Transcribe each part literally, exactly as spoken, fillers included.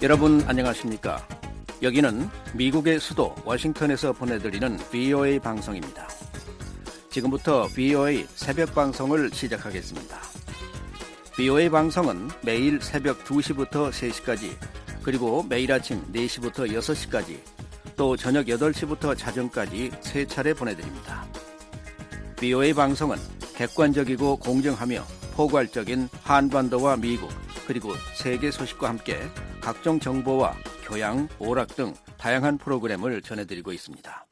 여러분 안녕하십니까? 여기는 미국의 수도 워싱턴에서 보내드리는 브이오에이 방송입니다. 지금부터 브이오에이 새벽 방송을 시작하겠습니다. 브이오에이 방송은 매일 새벽 두 시부터 세 시까지, 그리고 매일 아침 네 시부터 여섯 시까지, 또 저녁 여덟 시부터 자정까지 세 차례 보내드립니다. 브이오에이 방송은 객관적이고 공정하며 포괄적인 한반도와 미국, 그리고 세계 소식과 함께 각종 정보와 교양, 오락 등 다양한 프로그램을 전해드리고 있습니다.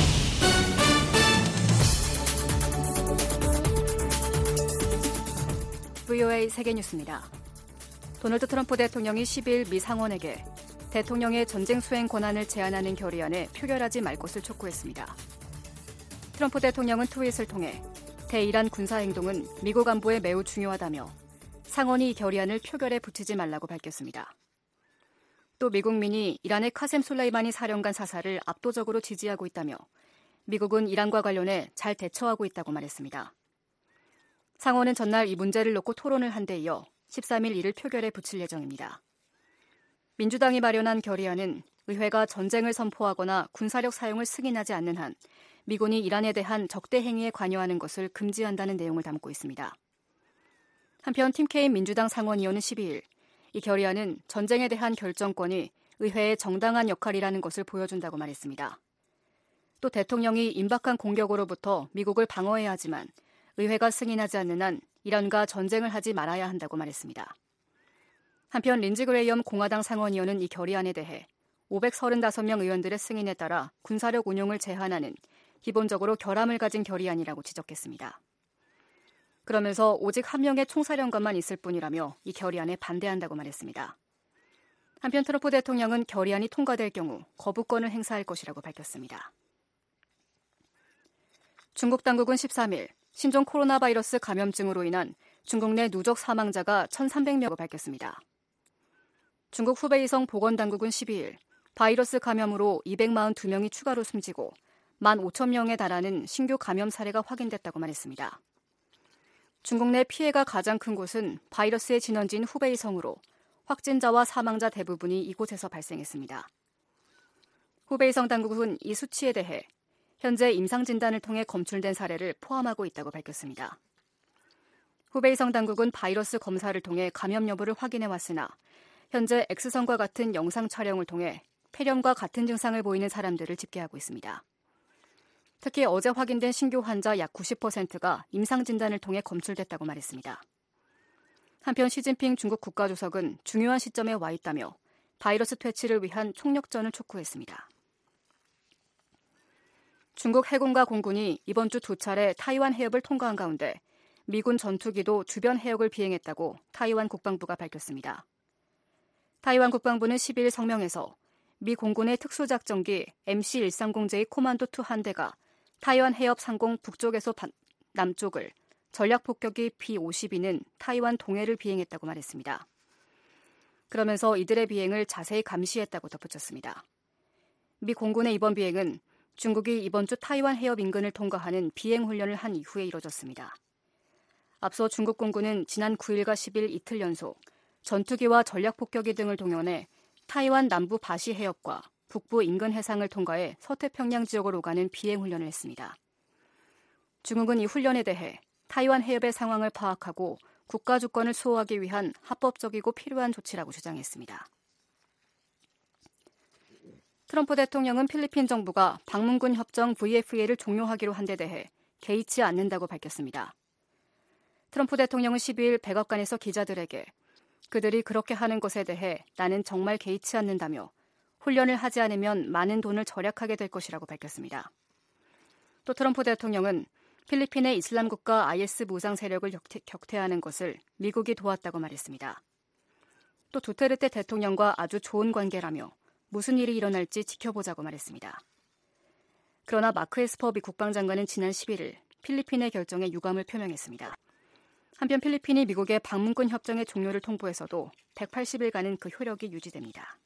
브이오에이 세계뉴스입니다. 도널드 트럼프 대통령이 십일 미 상원에게 대통령의 전쟁 수행 권한을 제한하는 결의안에 표결하지 말 것을 촉구했습니다. 트럼프 대통령은 트윗을 통해 대이란 군사행동은 미국 안보에 매우 중요하다며 상원이 이 결의안을 표결에 붙이지 말라고 밝혔습니다. 또 미국민이 이란의 카셈 솔레이마니 사령관 사살을 압도적으로 지지하고 있다며 미국은 이란과 관련해 잘 대처하고 있다고 말했습니다. 상원은 전날 이 문제를 놓고 토론을 한 데 이어 십삼 일 이를 표결에 붙일 예정입니다. 민주당이 마련한 결의안은 의회가 전쟁을 선포하거나 군사력 사용을 승인하지 않는 한 미군이 이란에 대한 적대 행위에 관여하는 것을 금지한다는 내용을 담고 있습니다. 한편 팀 케인 민주당 상원의원은 십이 일 이 결의안은 전쟁에 대한 결정권이 의회의 정당한 역할이라는 것을 보여준다고 말했습니다. 또 대통령이 임박한 공격으로부터 미국을 방어해야 하지만 의회가 승인하지 않는 한 이란과 전쟁을 하지 말아야 한다고 말했습니다. 한편 린지 그레이엄 공화당 상원의원은 이 결의안에 대해 오백삼십오 명 의원들의 승인에 따라 군사력 운용을 제한하는 기본적으로 결함을 가진 결의안이라고 지적했습니다. 그러면서 오직 한 명의 총사령관만 있을 뿐이라며 이 결의안에 반대한다고 말했습니다. 한편 트럼프 대통령은 결의안이 통과될 경우 거부권을 행사할 것이라고 밝혔습니다. 중국 당국은 십삼 일 신종 코로나 바이러스 감염증으로 인한 중국 내 누적 사망자가 천삼백 명이라고 밝혔습니다. 중국 후베이성 보건당국은 십이 일 바이러스 감염으로 이백사십이 명이 추가로 숨지고 만 오천 명에 달하는 신규 감염 사례가 확인됐다고 말했습니다. 중국 내 피해가 가장 큰 곳은 바이러스의 진원지인 후베이성으로 확진자와 사망자 대부분이 이곳에서 발생했습니다. 후베이성 당국은 이 수치에 대해 현재 임상진단을 통해 검출된 사례를 포함하고 있다고 밝혔습니다. 후베이성 당국은 바이러스 검사를 통해 감염 여부를 확인해 왔으나 현재 X선과 같은 영상 촬영을 통해 폐렴과 같은 증상을 보이는 사람들을 집계하고 있습니다. 특히 어제 확인된 신규 환자 약 구십 퍼센트가 임상진단을 통해 검출됐다고 말했습니다. 한편 시진핑 중국 국가주석은 중요한 시점에 와 있다며 바이러스 퇴치를 위한 총력전을 촉구했습니다. 중국 해군과 공군이 이번 주 두 차례 타이완 해협을 통과한 가운데 미군 전투기도 주변 해역을 비행했다고 타이완 국방부가 밝혔습니다. 타이완 국방부는 십일 일 성명에서 미 공군의 특수작전기 엠씨 백삼십제의 코만도 이 한대가 타이완 해협 상공 북쪽에서 남쪽을 전략폭격기 비 오십이는 타이완 동해를 비행했다고 말했습니다. 그러면서 이들의 비행을 자세히 감시했다고 덧붙였습니다. 미 공군의 이번 비행은 중국이 이번 주 타이완 해협 인근을 통과하는 비행 훈련을 한 이후에 이뤄졌습니다. 앞서 중국 공군은 지난 구 일과 십 일 이틀 연속 전투기와 전략폭격기 등을 동원해 타이완 남부 바시 해협과 북부 인근 해상을 통과해 서태평양 지역으로 가는 비행 훈련을 했습니다. 중국은 이 훈련에 대해 타이완 해협의 상황을 파악하고 국가 주권을 수호하기 위한 합법적이고 필요한 조치라고 주장했습니다. 트럼프 대통령은 필리핀 정부가 방문군 협정 브이에프에이를 종료하기로 한 데 대해 개의치 않는다고 밝혔습니다. 트럼프 대통령은 십이 일 백악관에서 기자들에게 그들이 그렇게 하는 것에 대해 나는 정말 개의치 않는다며 훈련을 하지 않으면 많은 돈을 절약하게 될 것이라고 밝혔습니다. 또 트럼프 대통령은 필리핀의 이슬람 국가 아이에스 무장 세력을 격퇴, 격퇴하는 것을 미국이 도왔다고 말했습니다. 또 두테르테 대통령과 아주 좋은 관계라며 무슨 일이 일어날지 지켜보자고 말했습니다. 그러나 마크 에스퍼 미 국방장관은 지난 십일 일 필리핀의 결정에 유감을 표명했습니다. 한편 필리핀이 미국의 방문군 협정의 종료를 통보해서도 백팔십 일간은 그 효력이 유지됩니다.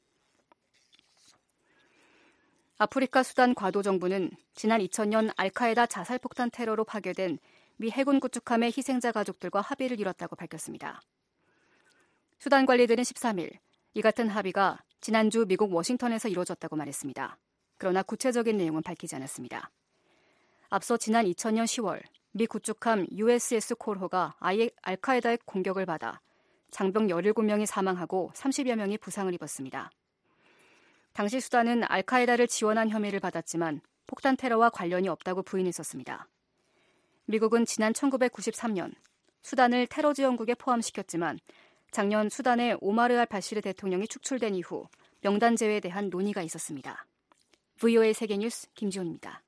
아프리카 수단 과도 정부는 지난 이천 년 알카에다 자살폭탄 테러로 파괴된 미 해군 구축함의 희생자 가족들과 합의를 이뤘다고 밝혔습니다. 수단 관리들은 십삼 일 이 같은 합의가 지난주 미국 워싱턴에서 이루어졌다고 말했습니다. 그러나 구체적인 내용은 밝히지 않았습니다. 앞서 지난 이천 년 시월 미 구축함 유에스에스 콜호가 알카에다의 공격을 받아 장병 열일곱 명이 사망하고 삼십여 명이 부상을 입었습니다. 당시 수단은 알카에다를 지원한 혐의를 받았지만 폭탄 테러와 관련이 없다고 부인했었습니다. 미국은 지난 천구백구십삼 년 수단을 테러 지원국에 포함시켰지만 작년 수단의 오마르 알 바시르 대통령이 축출된 이후 명단 제외에 대한 논의가 있었습니다. 브이오에이 세계뉴스 김지훈입니다.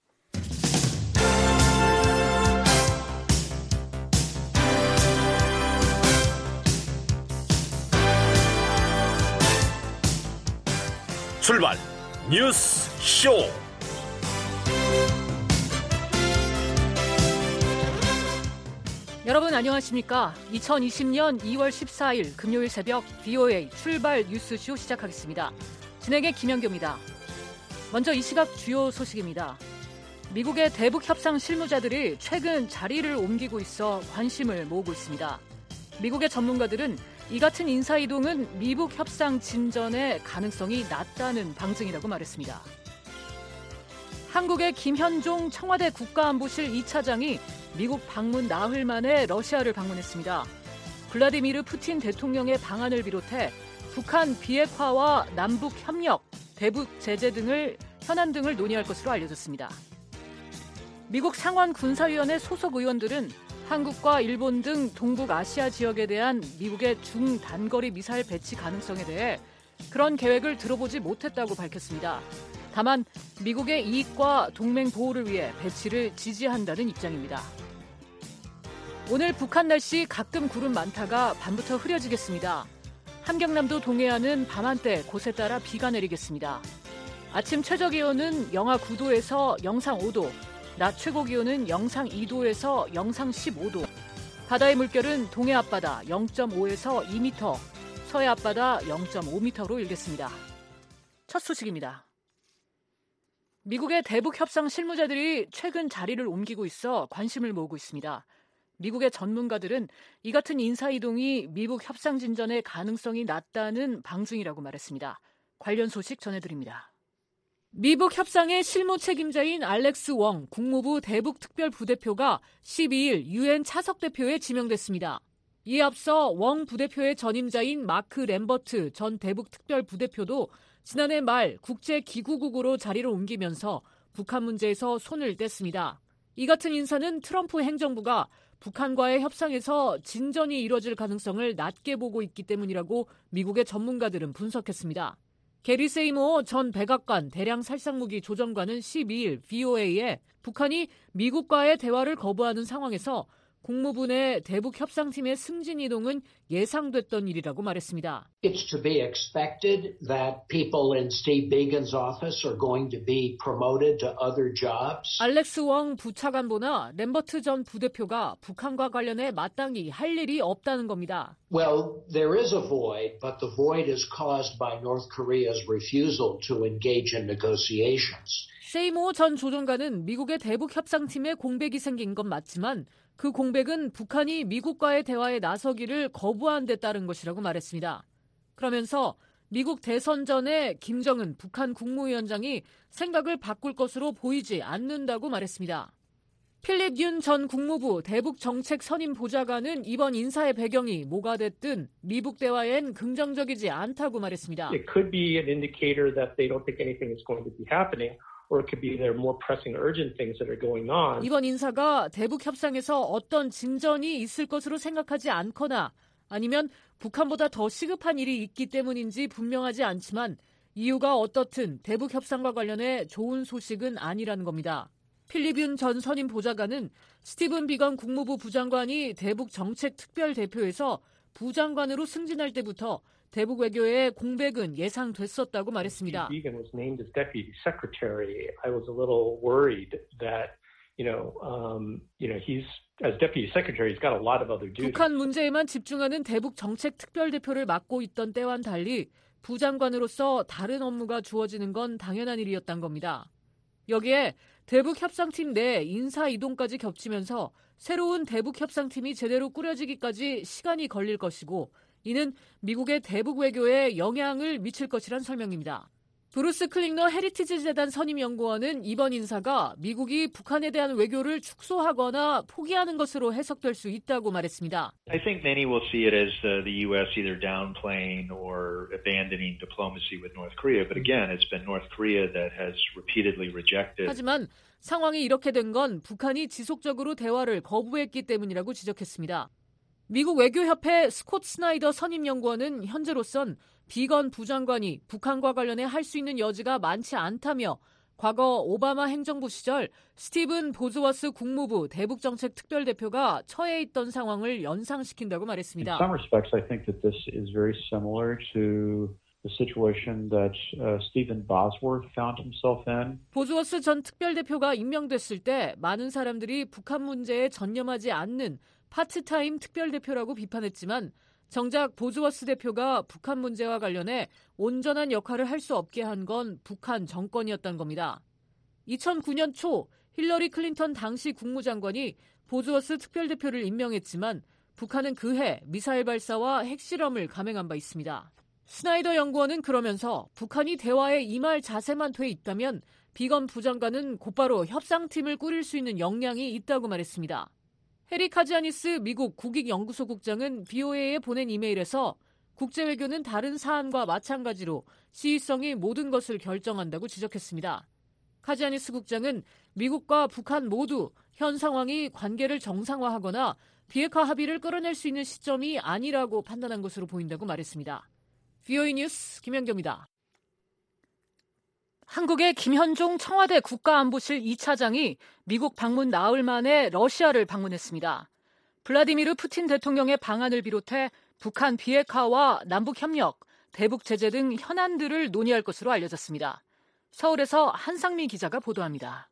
출발 뉴스 쇼. 여러분 안녕하십니까? 이천이십 년 이월 십사일 금요일 새벽 브이오에이 출발 뉴스쇼 시작하겠습니다. 진행의 김현교입니다. 먼저 이 시각 주요 소식입니다. 미국의 대북 협상 실무자들이 최근 자리를 옮기고 있어 관심을 모으고 있습니다. 미국의 전문가들은 이 같은 인사이동은 미북 협상 진전의 가능성이 낮다는 방증이라고 말했습니다. 한국의 김현종 청와대 국가안보실 이 차장이 미국 방문 나흘 만에 러시아를 방문했습니다. 블라디미르 푸틴 대통령의 방안을 비롯해 북한 비핵화와 남북 협력, 대북 제재 등을 현안 등을 논의할 것으로 알려졌습니다. 미국 상원 군사위원회 소속 의원들은 한국과 일본 등 동북아시아 지역에 대한 미국의 중단거리 미사일 배치 가능성에 대해 그런 계획을 들어보지 못했다고 밝혔습니다. 다만 미국의 이익과 동맹 보호를 위해 배치를 지지한다는 입장입니다. 오늘 북한 날씨 가끔 구름 많다가 밤부터 흐려지겠습니다. 함경남도 동해안은 밤한때 곳에 따라 비가 내리겠습니다. 아침 최저기온은 영하 구 도에서 영상 오 도, 낮 최고기온은 영상 이 도에서 영상 십오 도, 바다의 물결은 동해 앞바다 영 점 오에서 이 미터, 서해 앞바다 영 점 오 미터로 일겠습니다. 첫 소식입니다. 미국의 대북 협상 실무자들이 최근 자리를 옮기고 있어 관심을 모으고 있습니다. 미국의 전문가들은 이 같은 인사이동이 미북 협상 진전의 가능성이 낮다는 방증이라고 말했습니다. 관련 소식 전해드립니다. 미북 협상의 실무 책임자인 알렉스 웡 국무부 대북 특별부대표가 십이일 유엔 차석대표에 지명됐습니다. 이에 앞서 웡 부대표의 전임자인 마크 램버트 전 대북 특별부대표도 지난해 말 국제기구국으로 자리를 옮기면서 북한 문제에서 손을 뗐습니다. 이 같은 인사는 트럼프 행정부가 북한과의 협상에서 진전이 이뤄질 가능성을 낮게 보고 있기 때문이라고 미국의 전문가들은 분석했습니다. 게리 세이모어 전 백악관 대량 살상무기 조정관은 십이일 브이오에이에 북한이 미국과의 대화를 거부하는 상황에서 국무부 내 대북 협상팀의 승진 이동은 예상됐던 일이라고 말했습니다. It's to be expected that people in Steve Biegun's office are going to be promoted to other jobs. 알렉스 웡 부차관보나 램버트 전 부대표가 북한과 관련해 마땅히 할 일이 없다는 겁니다. Well, there is a void, but the void is caused by North Korea's refusal to engage in negotiations. 세이모어 전 조정관은 미국의 대북 협상팀에 공백이 생긴 건 맞지만 그 공백은 북한이 미국과의 대화에 나서기를 거부한 데 따른 것이라고 말했습니다. 그러면서 미국 대선 전에 김정은 북한 국무위원장이 생각을 바꿀 것으로 보이지 않는다고 말했습니다. 필립 윤 전 국무부 대북 정책 선임 보좌관은 이번 인사의 배경이 뭐가 됐든 미북 대화엔 긍정적이지 않다고 말했습니다. It could be an indicator that they don't think anything is going to be happening. Or it could be there are more pressing, urgent things that are going on. 이번 인사가 대북 협상에서 어떤 진전이 있을 것으로 생각하지 않거나 아니면 북한보다 더 시급한 일이 있기 때문인지 분명하지 않지만 이유가 어떻든 대북 협상과 관련해 좋은 소식은 아니라는 겁니다. 필립 윤 전 선임 보좌관은 스티븐 비건 국무부 부장관이 대북 정책 특별 대표에서 부장관으로 승진할 때부터 대북 외교의 공백은 예상됐었다고 말했습니다. Egan was named as deputy secretary. I was a little worried that, you know, um, you know, he's as deputy secretary, he's got a lot of other duties. 북한 문제에만 집중하는 대북 정책 특별 대표를 맡고 있던 때와는 달리 부장관으로서 다른 업무가 주어지는 건 당연한 일이었단 겁니다. 여기에 대북 협상팀 내 인사 이동까지 겹치면서 새로운 대북 협상팀이 제대로 꾸려지기까지 시간이 걸릴 것이고 이는 미국의 대북 외교에 영향을 미칠 것이란 설명입니다. 브루스 클링너 헤리티지 재단 선임 연구원은 이번 인사가 미국이 북한에 대한 외교를 축소하거나 포기하는 것으로 해석될 수 있다고 말했습니다. I think many will see it as uh, the U S either downplaying or abandoning diplomacy with North Korea. But again, it's been North Korea that has repeatedly rejected. 하지만 상황이 이렇게 된 건 북한이 지속적으로 대화를 거부했기 때문이라고 지적했습니다. 미국 외교협회 스콧 스나이더 선임연구원은 현재로선 비건 부장관이 북한과 관련해 할 수 있는 여지가 많지 않다며 과거 오바마 행정부 시절 스티븐 보즈워스 국무부 대북정책특별대표가 처해 있던 상황을 연상시킨다고 말했습니다. In some respects, I think that this is very similar to the situation that uh, Stephen Bosworth found himself in. 보즈워스 전 특별대표가 임명됐을 때 많은 사람들이 북한 문제에 전념하지 않는 파트타임 특별대표라고 비판했지만 정작 보즈워스 대표가 북한 문제와 관련해 온전한 역할을 할 수 없게 한 건 북한 정권이었던 겁니다. 이천구 년 초 힐러리 클린턴 당시 국무장관이 보즈워스 특별대표를 임명했지만 북한은 그해 미사일 발사와 핵실험을 감행한 바 있습니다. 스나이더 연구원은 그러면서 북한이 대화에 임할 자세만 돼 있다면 비건 부장관은 곧바로 협상팀을 꾸릴 수 있는 역량이 있다고 말했습니다. 해리 카지아니스 미국 국익연구소 국장은 브이오에이에 보낸 이메일에서 국제외교는 다른 사안과 마찬가지로 시의성이 모든 것을 결정한다고 지적했습니다. 카지아니스 국장은 미국과 북한 모두 현 상황이 관계를 정상화하거나 비핵화 합의를 끌어낼 수 있는 시점이 아니라고 판단한 것으로 보인다고 말했습니다. 브이오에이 뉴스 김현경입니다. 한국의 김현종 청와대 국가안보실 이 차장이 미국 방문 나흘 만에 러시아를 방문했습니다. 블라디미르 푸틴 대통령의 방안을 비롯해 북한 비핵화와 남북협력, 대북 제재 등 현안들을 논의할 것으로 알려졌습니다. 서울에서 한상미 기자가 보도합니다.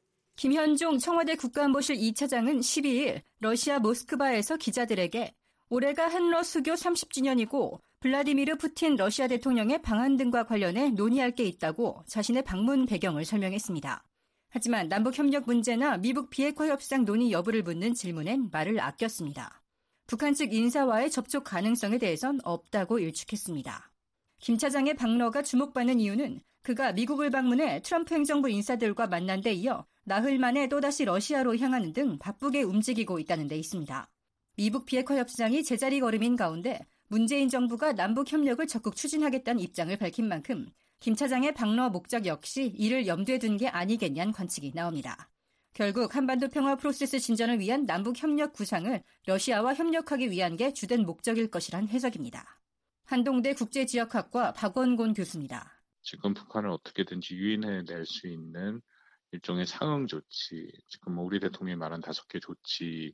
김현종 청와대 국가안보실 이 차장은 십이 일 러시아 모스크바에서 기자들에게 올해가 한러 수교 삼십 주년이고 블라디미르 푸틴 러시아 대통령의 방안 등과 관련해 논의할 게 있다고 자신의 방문 배경을 설명했습니다. 하지만 남북협력 문제나 미북 비핵화 협상 논의 여부를 묻는 질문엔 말을 아꼈습니다. 북한 측 인사와의 접촉 가능성에 대해선 없다고 일축했습니다. 김 차장의 방러가 주목받는 이유는 그가 미국을 방문해 트럼프 행정부 인사들과 만난 데 이어 나흘 만에 또다시 러시아로 향하는 등 바쁘게 움직이고 있다는 데 있습니다. 미북 비핵화 협상이 제자리 걸음인 가운데 문재인 정부가 남북 협력을 적극 추진하겠다는 입장을 밝힌 만큼 김 차장의 방러 목적 역시 이를 염두에 둔 게 아니겠냐는 관측이 나옵니다. 결국 한반도 평화 프로세스 진전을 위한 남북 협력 구상을 러시아와 협력하기 위한 게 주된 목적일 것이란 해석입니다. 한동대 국제지역학과 박원곤 교수입니다. 지금 북한을 어떻게든지 유인해낼 수 있는 일종의 상응 조치, 지금 우리 대통령이 말한 다섯 개 조치,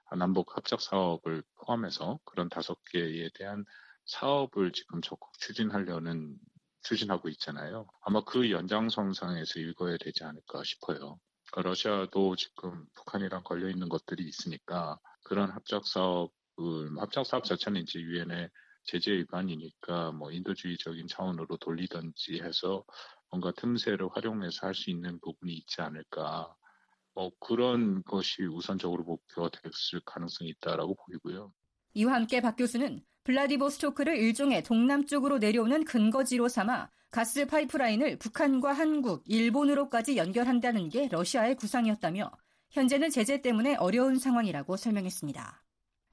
남북 합작 사업을 포함해서 그런 다섯 개에 대한 사업을 지금 적극 추진하려는, 추진하고 있잖아요. 아마 그 연장선상에서 읽어야 되지 않을까 싶어요. 그러니까 러시아도 지금 북한이랑 걸려있는 것들이 있으니까 그런 합작 사업을, 합작 사업 자체는 이제 유엔의 제재 위반이니까 뭐 인도주의적인 차원으로 돌리든지 해서 뭔가 틈새를 활용해서 할 수 있는 부분이 있지 않을까. 뭐 그런 것이 우선적으로 목표가 됐을 가능성이 있다라고 보이고요. 이와 함께 박 교수는 블라디보스토크를 일종의 동남쪽으로 내려오는 근거지로 삼아 가스 파이프라인을 북한과 한국, 일본으로까지 연결한다는 게 러시아의 구상이었다며 현재는 제재 때문에 어려운 상황이라고 설명했습니다.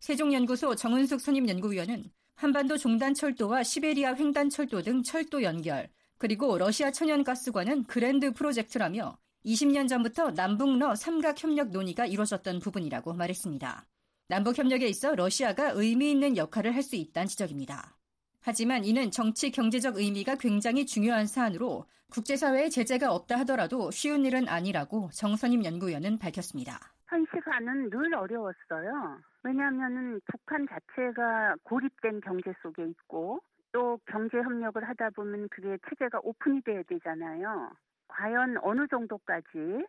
세종연구소 정은숙 선임연구위원은 한반도 종단철도와 시베리아 횡단철도 등 철도 연결, 그리고 러시아 천연가스관은 그랜드 프로젝트라며 이십 년 전부터 남북러 삼각협력 논의가 이루어졌던 부분이라고 말했습니다. 남북협력에 있어 러시아가 의미 있는 역할을 할 수 있다는 지적입니다. 하지만 이는 정치 경제적 의미가 굉장히 중요한 사안으로 국제사회에 제재가 없다 하더라도 쉬운 일은 아니라고 정선임 연구위원은 밝혔습니다. 현 시간은 늘 어려웠어요. 왜냐하면 북한 자체가 고립된 경제 속에 있고 또 경제협력을 하다 보면 그게 체제가 오픈이 돼야 되잖아요. 과연 어느 정도까지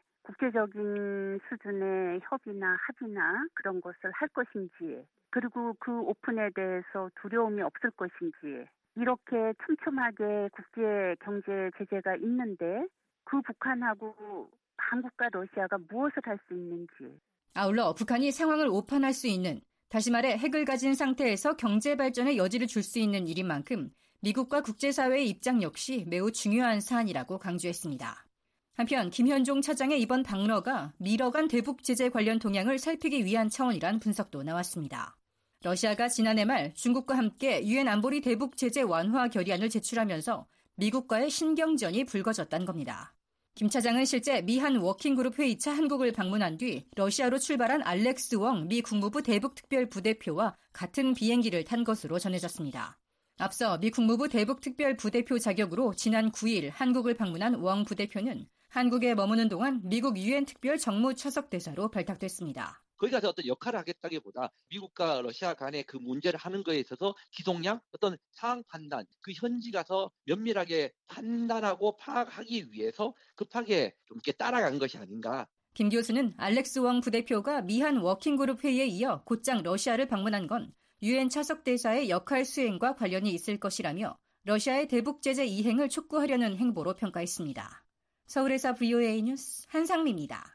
국제적인 수준의 협의나 합의나 그런 것을 할 것인지, 그리고 그 오픈에 대해서 두려움이 없을 것인지, 이렇게 촘촘하게 국제 경제 제재가 있는데 그 북한하고 한국과 러시아가 무엇을 할 수 있는지. 아울러 북한이 상황을 오판할 수 있는 다시 말해 핵을 가진 상태에서 경제 발전의 여지를 줄 수 있는 일인 만큼 미국과 국제사회의 입장 역시 매우 중요한 사안이라고 강조했습니다. 한편 김현종 차장의 이번 방러가 미러 간 대북 제재 관련 동향을 살피기 위한 차원이란 분석도 나왔습니다. 러시아가 지난해 말 중국과 함께 유엔 안보리 대북 제재 완화 결의안을 제출하면서 미국과의 신경전이 불거졌다는 겁니다. 김 차장은 실제 미한 워킹그룹 회의차 한국을 방문한 뒤 러시아로 출발한 알렉스 웡 미 국무부 대북특별부대표와 같은 비행기를 탄 것으로 전해졌습니다. 앞서 미 국무부 대북특별부대표 자격으로 지난 구 일 한국을 방문한 웡 부대표는 한국에 머무는 동안 미국 유엔 특별 정무 차석대사로 발탁됐습니다. 거기 가서 어떤 역할을 하겠다기보다 미국과 러시아 간의 그 문제를 하는 거에 있어서 기동량, 어떤 상황 판단, 그 현지 가서 면밀하게 판단하고 파악하기 위해서 급하게 좀 이렇게 따라간 것이 아닌가. 김 교수는 알렉스 웡 부대표가 미한 워킹그룹 회의에 이어 곧장 러시아를 방문한 건 유엔 차석대사의 역할 수행과 관련이 있을 것이라며 러시아의 대북 제재 이행을 촉구하려는 행보로 평가했습니다. 서울에서 브이오에이 뉴스 한상미입니다.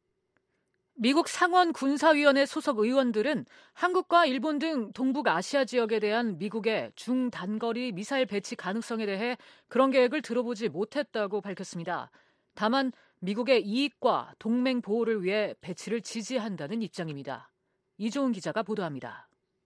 미국 상원 군사위원회 소속 의원들은 한국과 일본 등 동북아시아 지역에 대한 미국의 중단거리 미사일 배치 가능성에 대해 그런 계획을 들어보지 못했다고 밝혔습니다. 다만 미국의 이익과 동맹 보호를 위해 배치를 지지한다는 입장입니다. 이종훈 기자가 보도합니다.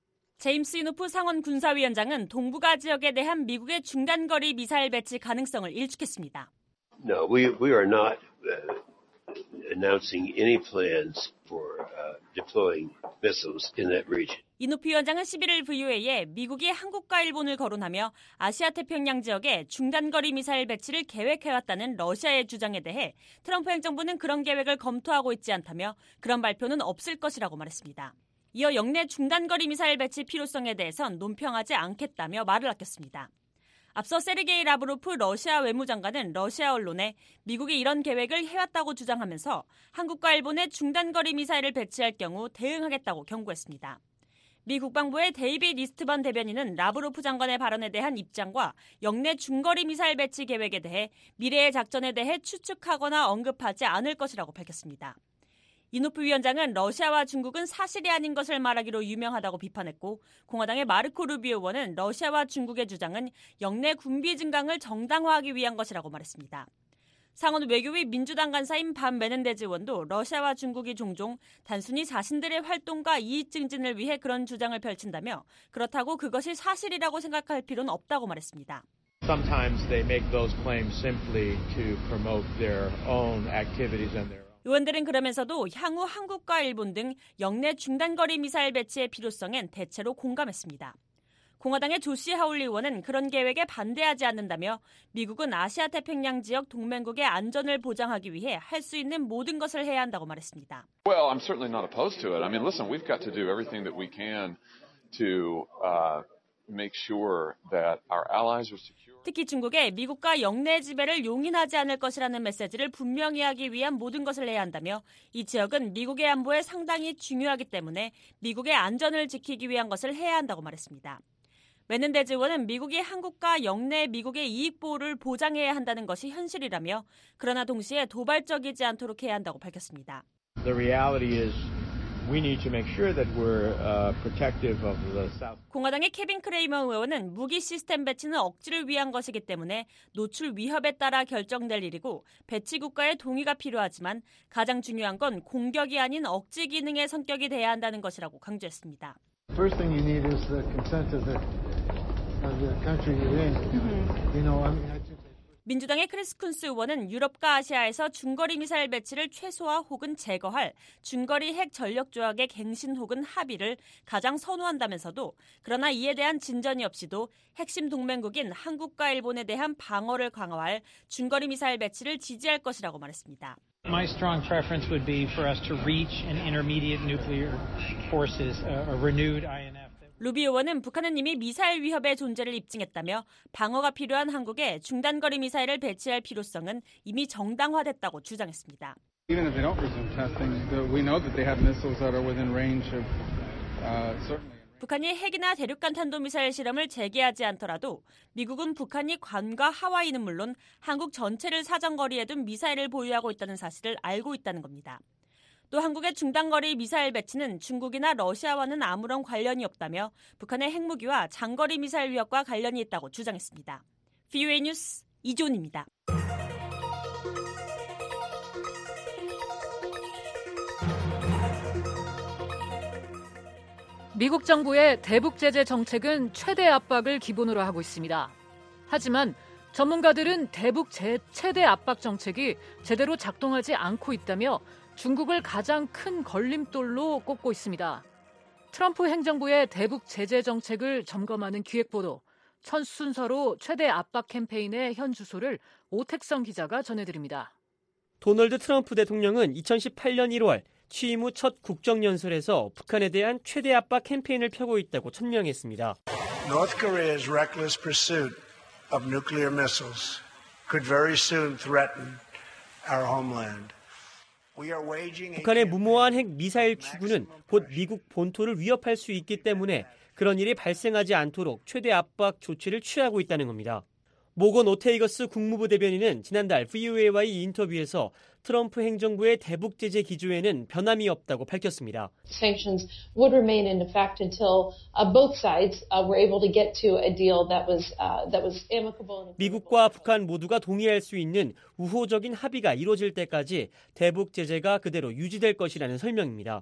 제임스 이노프 상원 군사위원장은 동북아 지역에 대한 미국의 중단거리 미사일 배치 가능성을 일축했습니다. No, we we are not uh, announcing any plans for uh, deploying missiles in that region. 이노프 위원장은 십일 일 브이오에이에 미국이 한국과 일본을 거론하며 아시아 태평양 지역에 중단거리 미사일 배치를 계획해왔다는 러시아의 주장에 대해 트럼프 행정부는 그런 계획을 검토하고 있지 않다며 그런 발표는 없을 것이라고 말했습니다. 이어 영내 중단거리 미사일 배치 필요성에 대해선 논평하지 않겠다며 말을 아꼈습니다. 앞서 세르게이 라브로프 러시아 외무장관은 러시아 언론에 미국이 이런 계획을 해왔다고 주장하면서 한국과 일본에 중단거리 미사일을 배치할 경우 대응하겠다고 경고했습니다. 미 국방부의 데이빗 이스트번 대변인은 라브로프 장관의 발언에 대한 입장과 영내 중거리 미사일 배치 계획에 대해 미래의 작전에 대해 추측하거나 언급하지 않을 것이라고 밝혔습니다. 이노프 위원장은 러시아와 중국은 사실이 아닌 것을 말하기로 유명하다고 비판했고 공화당의 마르코 루비오 의원은 러시아와 중국의 주장은 영내 군비 증강을 정당화하기 위한 것이라고 말했습니다. 상원 외교위 민주당 간사인 반 메넨데즈 의원도 러시아와 중국이 종종 단순히 자신들의 활동과 이익 증진을 위해 그런 주장을 펼친다며 그렇다고 그것이 사실이라고 생각할 필요는 없다고 말했습니다. Sometimes they make those claims simply to promote their own activities and their 의원들은 그러면서도 향후 한국과 일본 등 영내 중단거리 미사일 배치의 필요성엔 대체로 공감했습니다. 공화당의 조시 하울리 의원은 그런 계획에 반대하지 않는다며 미국은 아시아 태평양 지역 동맹국의 안전을 보장하기 위해 할 수 있는 모든 것을 해야 한다고 말했습니다. Well, I'm certainly not opposed to it. I mean, listen, we've got to do everything that we can to uh, make sure that our allies are secure. 특히 중국에 미국과 영내 지배를 용인하지 않을 것이라는 메시지를 분명히 하기 위한 모든 것을 해야 한다며 이 지역은 미국의 안보에 상당히 중요하기 때문에 미국의 안전을 지키기 위한 것을 해야 한다고 말했습니다. 메넨데즈 의원은 미국이 한국과 영내 미국의 이익 보호를 보장해야 한다는 것이 현실이라며 그러나 동시에 도발적이지 않도록 해야 한다고 밝혔습니다. The reality is we need to make sure that we're uh, protective of the South. 공화당의 케빈 크레이머 의원은 무기 시스템 배치는 억지를 위한 것이기 때문에 노출 위협에 따라 결정될 일이고 배치 국가의 동의가 필요하지만 가장 중요한 건 공격이 아닌 억지 기능의 성격이 돼야 한다는 것이라고 강조했습니다. First thing you need is the consent of the, of the country you're in. You know, I mean, I just... 민주당의 크리스 쿤스 의원은 유럽과 아시아에서 중거리 미사일 배치를 최소화 혹은 제거할 중거리 핵 전력 조약의 갱신 혹은 합의를 가장 선호한다면서도 그러나 이에 대한 진전이 없이도 핵심 동맹국인 한국과 일본에 대한 방어를 강화할 중거리 미사일 배치를 지지할 것이라고 말했습니다. My strong preference would be for us to reach an intermediate nuclear forces, a renewed 아이엔에프. 루비 의원은 북한은 이미 미사일 위협의 존재를 입증했다며 방어가 필요한 한국에 중단거리 미사일을 배치할 필요성은 이미 정당화됐다고 주장했습니다. Even if they don't resume testing, we know that they have missiles that are within range of uh, certainly. 북한이 핵이나 대륙간 탄도미사일 실험을 재개하지 않더라도 미국은 북한이 괌과 하와이는 물론 한국 전체를 사정거리에 둔 미사일을 보유하고 있다는 사실을 알고 있다는 겁니다. 또 한국의 중단거리 미사일 배치는 중국이나 러시아와는 아무런 관련이 없다며 북한의 핵무기와 장거리 미사일 위협과 관련이 있다고 주장했습니다. 브이오에이 뉴스 이존입니다. 미국 정부의 대북 제재 정책은 최대 압박을 기본으로 하고 있습니다. 하지만 전문가들은 대북 제, 최대 압박 정책이 제대로 작동하지 않고 있다며 중국을 가장 큰 걸림돌로 꼽고 있습니다. 트럼프 행정부의 대북 제재 정책을 점검하는 기획보도, 첫 순서로 최대 압박 캠페인의 현 주소를 오택성 기자가 전해드립니다. 도널드 트럼프 대통령은 이천십팔 년 일월 취임 후 첫 국정연설에서 북한에 대한 최대 압박 캠페인을 펴고 있다고 천명했습니다. North Korea's reckless pursuit of nuclear missiles could very soon threaten our homeland. 북한의 무모한 핵 미사일 추구는 곧 미국 본토를 위협할 수 있기 때문에 그런 일이 발생하지 않도록 최대 압박 조치를 취하고 있다는 겁니다. 모건 오테이거스 국무부 대변인은 지난달 브이오에이와의 인터뷰에서 트럼프 행정부의 대북 제재 기조에는 변함이 없다고 밝혔습니다. Sanctions would remain in effect until uh, both sides uh, were able to get to a deal that was uh, that was amicable. 미국과 북한 모두가 동의할 수 있는 우호적인 합의가 이루어질 때까지 대북 제재가 그대로 유지될 것이라는 설명입니다.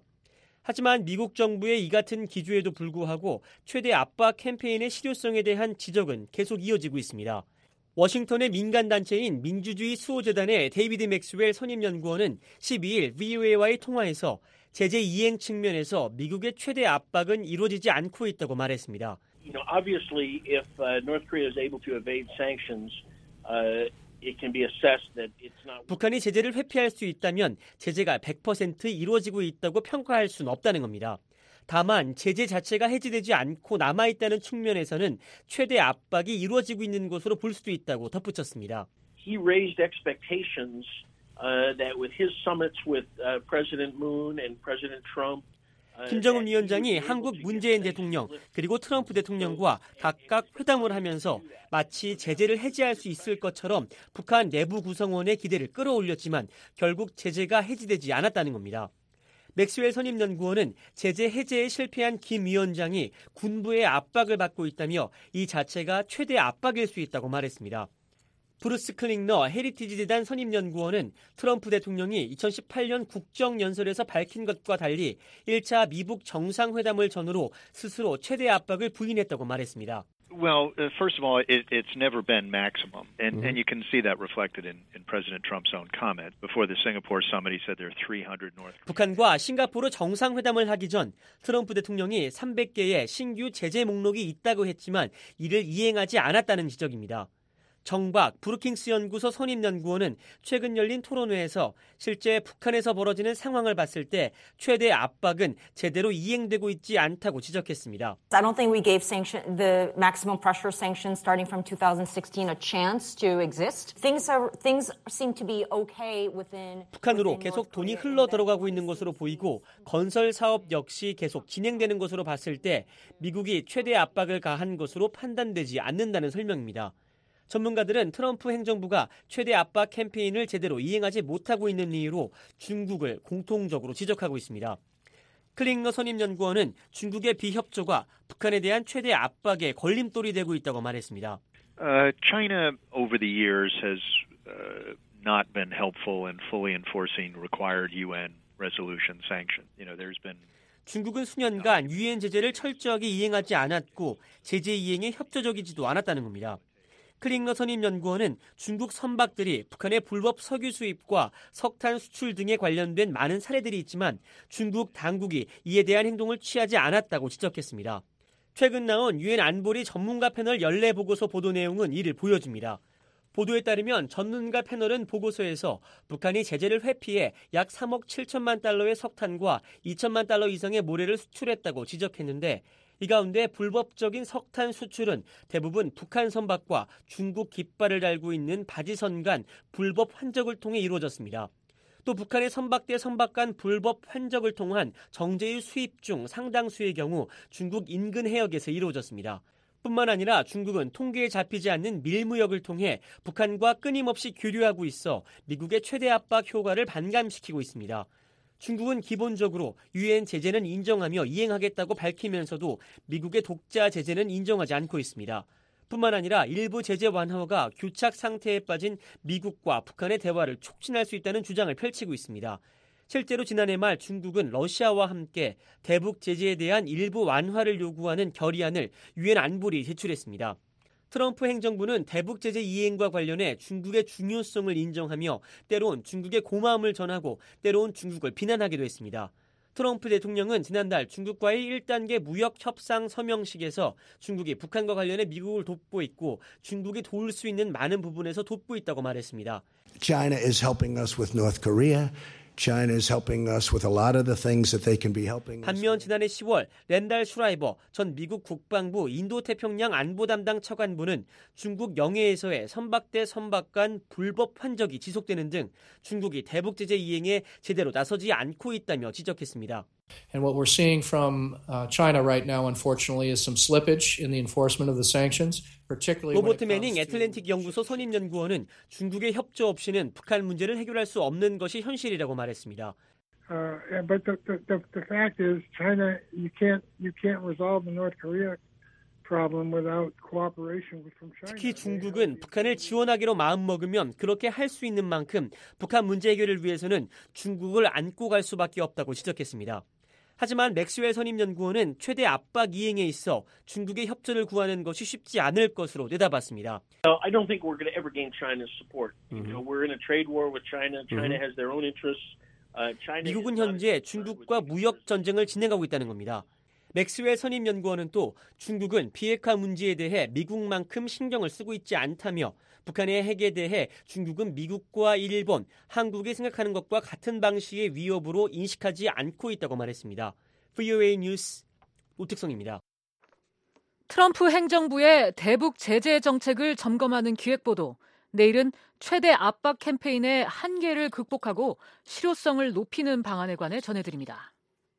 하지만 미국 정부의 이 같은 기조에도 불구하고 최대 압박 캠페인의 실효성에 대한 지적은 계속 이어지고 있습니다. 워싱턴의 민간단체인 민주주의 수호재단의 데이비드 맥스웰 선임연구원은 십이일 브이오에이와의 통화에서 제재 이행 측면에서 미국의 최대 압박은 이루어지지 않고 있다고 말했습니다. You know, obviously, if uh, North Korea is able to evade sanctions, uh, it can be assessed that it's not. 북한이 제재를 회피할 수 있다면 제재가 백 퍼센트 이루어지고 있다고 평가할 수는 없다는 겁니다. 다만 제재 자체가 해지되지 않고 남아있다는 측면에서는 최대 압박이 이루어지고 있는 것으로 볼 수도 있다고 덧붙였습니다. He raised expectations uh, that with his summits with uh, President Moon and President Trump. 김정은 위원장이 한국 문재인 대통령 그리고 트럼프 대통령과 각각 회담을 하면서 마치 제재를 해제할 수 있을 것처럼 북한 내부 구성원의 기대를 끌어올렸지만 결국 제재가 해지되지 않았다는 겁니다. 맥스웰 선임연구원은 제재 해제에 실패한 김 위원장이 군부의 압박을 받고 있다며 이 자체가 최대 압박일 수 있다고 말했습니다. 브루스 클링너 헤리티지 재단 선임연구원은 트럼프 대통령이 이천십팔 년 국정연설에서 밝힌 것과 달리 일 차 미북 정상회담을 전후로 스스로 최대 압박을 부인했다고 말했습니다. Well, uh, first of all, it, it's never been maximum, and, mm-hmm. and you can see that reflected in, in President Trump's own comment. Before the Singapore summit, he said there are three hundred North Korean. 북한과 싱가포르 정상회담을 하기 전 트럼프 대통령이 삼백 개의 신규 제재 목록이 있다고 했지만 이를 이행하지 않았다는 지적입니다. 정박 브루킹스 연구소 선임연구원은 최근 열린 토론회에서 실제 북한에서 벌어지는 상황을 봤을 때 최대 압박은 제대로 이행되고 있지 않다고 지적했습니다. I don't think we gave sanction, the maximum pressure sanctions starting from twenty sixteen a chance to exist. Things are things seem to be okay within. 북한으로 계속 돈이 흘러 들어가고 있는 것으로 보이고 건설 사업 역시 계속 진행되는 것으로 봤을 때 미국이 최대 압박을 가한 것으로 판단되지 않는다는 설명입니다. 전문가들은 트럼프 행정부가 최대 압박 캠페인을 제대로 이행하지 못하고 있는 이유로 중국을 공통적으로 지적하고 있습니다. 클링너 선임연구원은 중국의 비협조가 북한에 대한 최대 압박에 걸림돌이 되고 있다고 말했습니다. Uh, China over the years has uh, not been helpful in fully enforcing required 유엔 resolution sanction. You know, there's been 중국은 수년간 유엔 제재를 철저하게 이행하지 않았고 제재 이행에 협조적이지도 않았다는 겁니다. 클링너 선임연구원은 중국 선박들이 북한의 불법 석유 수입과 석탄 수출 등에 관련된 많은 사례들이 있지만 중국 당국이 이에 대한 행동을 취하지 않았다고 지적했습니다. 최근 나온 유엔 안보리 전문가 패널 연례 보고서 보도 내용은 이를 보여줍니다. 보도에 따르면 전문가 패널은 보고서에서 북한이 제재를 회피해 약 삼억 칠천만 달러의 석탄과 이천만 달러 이상의 모래를 수출했다고 지적했는데 이 가운데 불법적인 석탄 수출은 대부분 북한 선박과 중국 깃발을 달고 있는 바지선 간 불법 환적을 통해 이루어졌습니다. 또 북한의 선박대 선박 간 불법 환적을 통한 정제유 수입 중 상당수의 경우 중국 인근 해역에서 이루어졌습니다. 뿐만 아니라 중국은 통계에 잡히지 않는 밀무역을 통해 북한과 끊임없이 교류하고 있어 미국의 최대 압박 효과를 반감시키고 있습니다. 중국은 기본적으로 유엔 제재는 인정하며 이행하겠다고 밝히면서도 미국의 독자 제재는 인정하지 않고 있습니다. 뿐만 아니라 일부 제재 완화가 교착 상태에 빠진 미국과 북한의 대화를 촉진할 수 있다는 주장을 펼치고 있습니다. 실제로 지난해 말 중국은 러시아와 함께 대북 제재에 대한 일부 완화를 요구하는 결의안을 유엔 안보리에 제출했습니다. 트럼프 행정부는 대북 제재 이행과 관련해 중국의 중요성을 인정하며 때론 중국의 고마움을 전하고 때론 중국을 비난하기도 했습니다. 트럼프 대통령은 지난달 중국과의 일 단계 무역 협상 서명식에서 중국이 북한과 관련해 미국을 돕고 있고 중국이 도울 수 있는 많은 부분에서 돕고 있다고 말했습니다. China is helping us with North Korea. China is helping us with a lot of the things that they can be helping us. 반면 지난해 시월 랜달 슈라이버 전 미국 국방부 인도태평양 안보 담당 차관보는 중국 영해에서의 선박대 선박 간 불법 환적이 지속되는 등 중국이 대북 제재 이행에 제대로 나서지 않고 있다며 지적했습니다. And what we're seeing from uh, China right now, unfortunately, is some slippage in the enforcement of the sanctions, particularly when it 로버트 매닝 애틀랜틱 연구소 선임 연구원은 중국의 협조 없이는 북한 문제를 해결할 수 없는 것이 현실이라고 말했습니다. Uh, but the, the, the, the fact is, China, you can't, you can't resolve the North Korea problem without cooperation from China. 특히 중국은 북한을 지원하기로 마음먹으면 그렇게 할 수 있는 만큼 북한 문제 해결을 위해서는 중국을 안고 갈 수밖에 없다고 지적했습니다. 하지만 맥스웰 선임연구원은 최대 압박 이행에 있어 중국의 협조를 구하는 것이 쉽지 않을 것으로 내다봤습니다. I don't think we're going to ever gain China's support. You know, we're in a trade war with China. China has their own interests. Uh, China 미국은 현재 중국과 무역 전쟁을 진행하고 있다는 겁니다. 맥스웰 선임연구원은 또 중국은 비핵화 문제에 대해 미국만큼 신경을 쓰고 있지 않다며 북한의 핵에 대해 중국은 미국과 일본, 한국이 생각하는 것과 같은 방식의 위협으로 인식하지 않고 있다고 말했습니다. 브이오에이 뉴스 오특성입니다. 트럼프 행정부의 대북 제재 정책을 점검하는 기획보도. 내일은 최대 압박 캠페인의 한계를 극복하고 실효성을 높이는 방안에 관해 전해드립니다.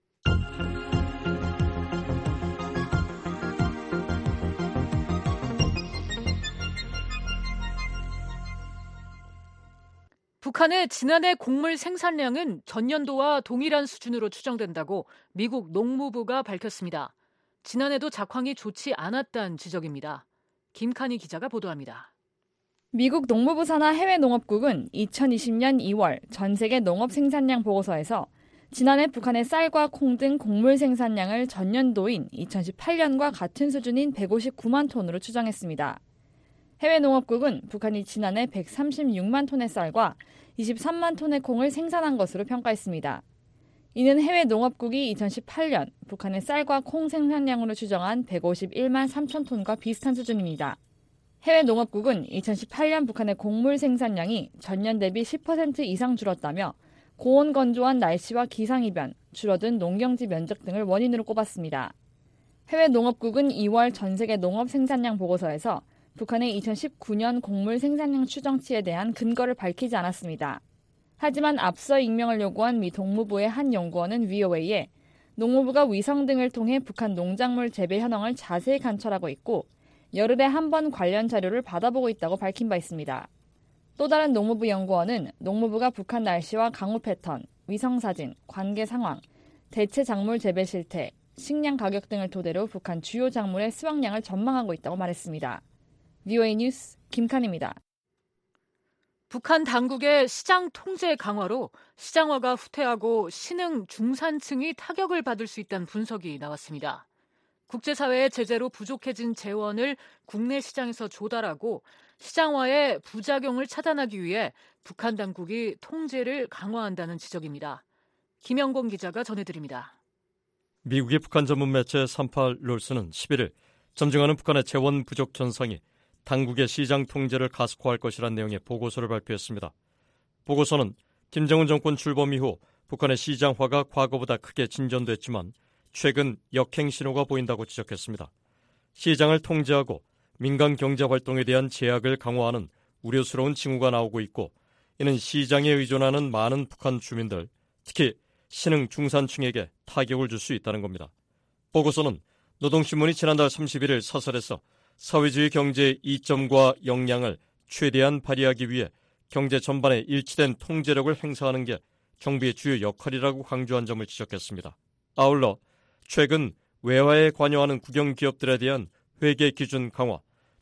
북한의 지난해 곡물 생산량은 전년도와 동일한 수준으로 추정된다고 미국 농무부가 밝혔습니다. 지난해도 작황이 좋지 않았다는 지적입니다. 김칸희 기자가 보도합니다. 미국 농무부 산하 해외농업국은 이천이십 년 이월 전 세계 농업 생산량 보고서에서 지난해 북한의 쌀과 콩 등 곡물 생산량을 전년도인 이천십팔 년과 같은 수준인 백오십구만 톤으로 추정했습니다. 해외농업국은 북한이 지난해 백삼십육만 톤의 쌀과 이십삼만 톤의 콩을 생산한 것으로 평가했습니다. 이는 해외농업국이 이천십팔 년 북한의 쌀과 콩 생산량으로 추정한 백오십일만 삼천 톤과 비슷한 수준입니다. 해외농업국은 이천십팔 년 북한의 곡물 생산량이 전년 대비 십 퍼센트 이상 줄었다며 고온 건조한 날씨와 기상이변, 줄어든 농경지 면적 등을 원인으로 꼽았습니다. 해외농업국은 이월 전 세계 농업 생산량 보고서에서 북한의 이천십구 년 곡물 생산량 추정치에 대한 근거를 밝히지 않았습니다. 하지만 앞서 익명을 요구한 미 동무부의 한 연구원은 브이오에이에 농무부가 위성 등을 통해 북한 농작물 재배 현황을 자세히 관찰하고 있고 열흘에 한 번 관련 자료를 받아보고 있다고 밝힌 바 있습니다. 또 다른 농무부 연구원은 농무부가 북한 날씨와 강우 패턴, 위성 사진, 관계 상황, 대체 작물 재배 실태, 식량 가격 등을 토대로 북한 주요 작물의 수확량을 전망하고 있다고 말했습니다. 브이오에이 뉴스 김칸입니다. 북한 당국의 시장 통제 강화로 시장화가 후퇴하고 신흥 중산층이 타격을 받을 수 있다는 분석이 나왔습니다. 국제사회의 제재로 부족해진 재원을 국내 시장에서 조달하고 시장화의 부작용을 차단하기 위해 북한 당국이 통제를 강화한다는 지적입니다. 김영곤 기자가 전해드립니다. 미국의 북한 전문 매체 삼팔 롤스는 십일 일 점증하는 북한의 재원 부족 전상이 당국의 시장 통제를 가속화할 것이라는 내용의 보고서를 발표했습니다. 보고서는 김정은 정권 출범 이후 북한의 시장화가 과거보다 크게 진전됐지만 최근 역행 신호가 보인다고 지적했습니다. 시장을 통제하고 민간 경제 활동에 대한 제약을 강화하는 우려스러운 징후가 나오고 있고 이는 시장에 의존하는 많은 북한 주민들, 특히 신흥 중산층에게 타격을 줄 수 있다는 겁니다. 보고서는 노동신문이 지난달 삼십일 일 사설에서 사회주의 경제의 이점과 역량을 최대한 발휘하기 위해 경제 전반에 일치된 통제력을 행사하는 게 정부의 주요 역할이라고 강조한 점을 지적했습니다. 아울러 최근 외화에 관여하는 국영 기업들에 대한 회계 기준 강화,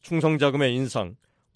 충성자금의 인상,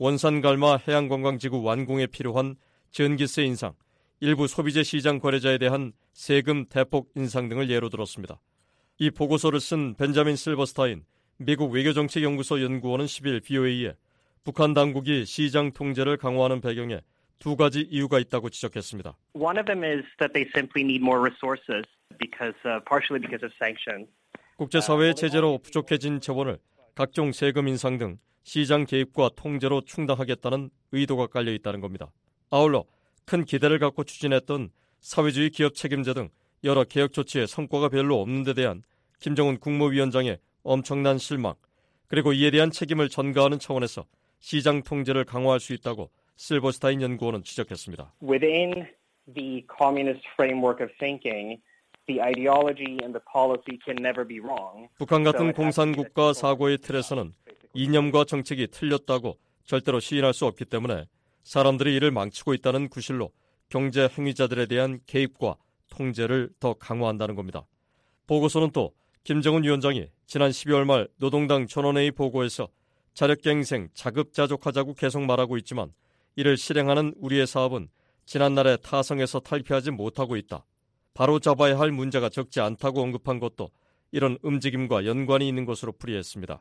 원산갈마 해양관광지구 완공에 필요한 전기세 인상, 일부 소비재 시장 거래자에 대한 세금 대폭 인상 등을 예로 들었습니다. 이 보고서를 쓴 벤자민 실버스타인 미국 외교정책연구소 연구원은 십일 브이오에이에 북한 당국이 시장 통제를 강화하는 배경에 두 가지 이유가 있다고 지적했습니다. One of them is that they simply need more resources because, uh, partially because of sanctions. 국제사회의 제재로 부족해진 재원을 각종 세금 인상 등 시장 개입과 통제로 충당하겠다는 의도가 깔려 있다는 겁니다. 아울러 큰 기대를 갖고 추진했던 사회주의 기업 책임제 등 여러 개혁 조치에 성과가 별로 없는 데 대한 김정은 국무위원장의 엄청난 실망, 그리고 이에 대한 책임을 전가하는 차원에서 시장 통제를 강화할 수 있다고 실버스타인 연구원은 지적했습니다. Within the communist framework of thinking, the ideology and the policy can never be wrong. 북한 같은 공산국가 사고의 틀에서는 이념과 정책이 틀렸다고 절대로 시인할 수 없기 때문에 사람들이 이를 망치고 있다는 구실로 경제 행위자들에 대한 개입과 통제를 더 강화한다는 겁니다. 보고서는 또 김정은 위원장이 지난 십이월 말 노동당 전원회의 보고에서 자력갱생, 자급자족하자고 계속 말하고 있지만 이를 실행하는 우리의 사업은 지난날의 타성에서 탈피하지 못하고 있다. 바로 잡아야 할 문제가 적지 않다고 언급한 것도 이런 움직임과 연관이 있는 것으로 풀이했습니다.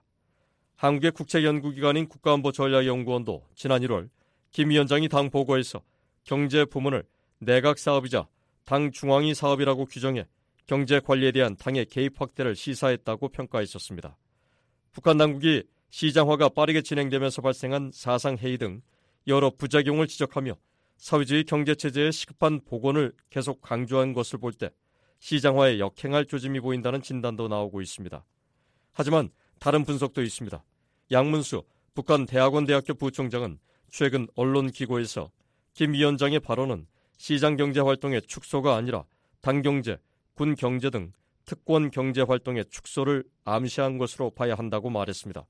한국의 국책연구기관인 국가안보전략연구원도 지난 일월 김 위원장이 당 보고에서 경제 부문을 내각 사업이자 당 중앙위 사업이라고 규정해 경제 관리에 대한 당의 개입 확대를 시사했다고 평가했었습니다. 북한 당국이 시장화가 빠르게 진행되면서 발생한 사상해이 등 여러 부작용을 지적하며 사회주의 경제체제의 시급한 복원을 계속 강조한 것을 볼 때 시장화에 역행할 조짐이 보인다는 진단도 나오고 있습니다. 하지만 다른 분석도 있습니다. 양문수 북한 대학원대학교 부총장은 최근 언론기고에서 김 위원장의 발언은 시장경제활동의 축소가 아니라 당경제, 군경제 등 특권 경제활동의 축소를 암시한 것으로 봐야 한다고 말했습니다.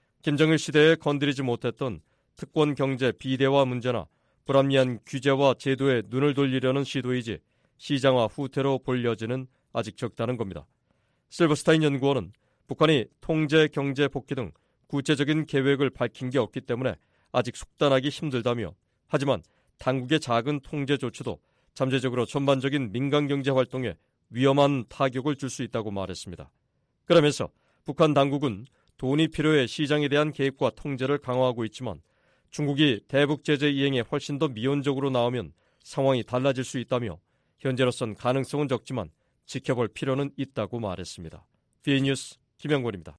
김정일 시대에 건드리지 못했던 특권 경제 비대화 문제나 불합리한 규제와 제도에 눈을 돌리려는 시도이지 시장화 후퇴로 볼 여지는 아직 적다는 겁니다. 실버스타인 연구원은 북한이 통제 경제 복귀 등 구체적인 계획을 밝힌 게 없기 때문에 아직 속단하기 힘들다며, 하지만 당국의 작은 통제 조치도 잠재적으로 전반적인 민간 경제 활동에 위험한 타격을 줄 수 있다고 말했습니다. 그러면서 북한 당국은 돈이 필요해 시장에 대한 개입과 통제를 강화하고 있지만 중국이 대북 제재 이행에 훨씬 더 미온적으로 나오면 상황이 달라질 수 있다며 현재로선 가능성은 적지만 지켜볼 필요는 있다고 말했습니다. 비뉴스 김영권입니다.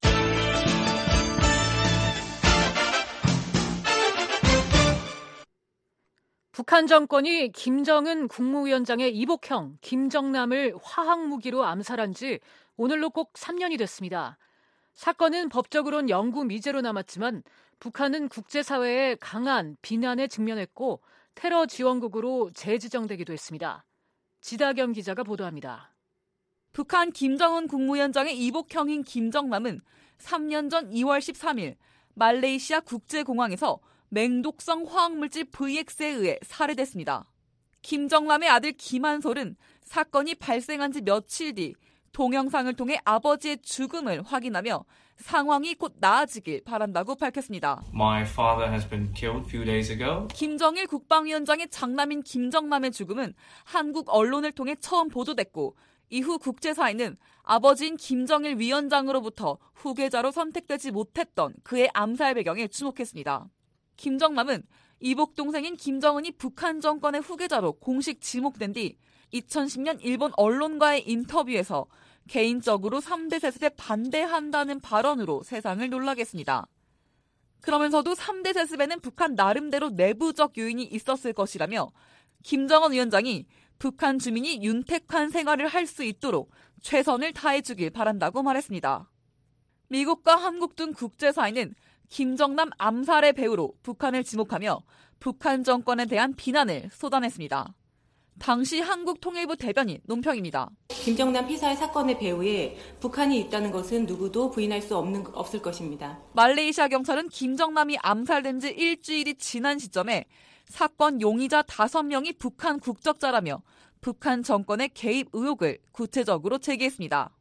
북한 정권이 김정은 국무위원장의 이복형 김정남을 화학무기로 암살한 지 오늘로 꼭 삼 년이 됐습니다. 사건은 법적으로는 영구 미제로 남았지만 북한은 국제사회의 강한 비난에 직면했고 테러 지원국으로 재지정되기도 했습니다. 지다겸 기자가 보도합니다. 북한 김정은 국무위원장의 이복형인 김정남은 삼 년 전 이월 십삼일 말레이시아 국제공항에서 맹독성 화학물질 브이엑스에 의해 살해됐습니다. 김정남의 아들 김한솔은 사건이 발생한 지 며칠 뒤 동영상을 통해 아버지의 죽음을 확인하며 상황이 곧 나아지길 바란다고 밝혔습니다. My father has been killed few days ago. 김정일 국방위원장의 장남인 김정남의 죽음은 한국 언론을 통해 처음 보도됐고 이후 국제사회는 아버지인 김정일 위원장으로부터 후계자로 선택되지 못했던 그의 암살 배경에 주목했습니다. 김정남은 이복 동생인 김정은이 북한 정권의 후계자로 공식 지목된 뒤 이천십 년 일본 언론과의 인터뷰에서 개인적으로 삼 대 세습에 반대한다는 발언으로 세상을 놀라게 했습니다. 그러면서도 삼 대 세습에는 북한 나름대로 내부적 요인이 있었을 것이라며 김정은 위원장이 북한 주민이 윤택한 생활을 할 수 있도록 최선을 다해주길 바란다고 말했습니다. 미국과 한국 등 국제사회는 김정남 암살의 배후로 북한을 지목하며 북한 정권에 대한 비난을 쏟아냈습니다. 당시 한국통일부 대변인 논평입니다. 김정남 피살 사건의 배후에 북한이 있다는 것은 누구도 부인할 수 없는, 없을 것입니다. 말레이시아 경찰은 김정남이 암살된 지 일주일이 지난 시점에 사건 용의자 다섯 명이 북한 국적자라며 북한 정권의 개입 의혹을 구체적으로 제기했습니다.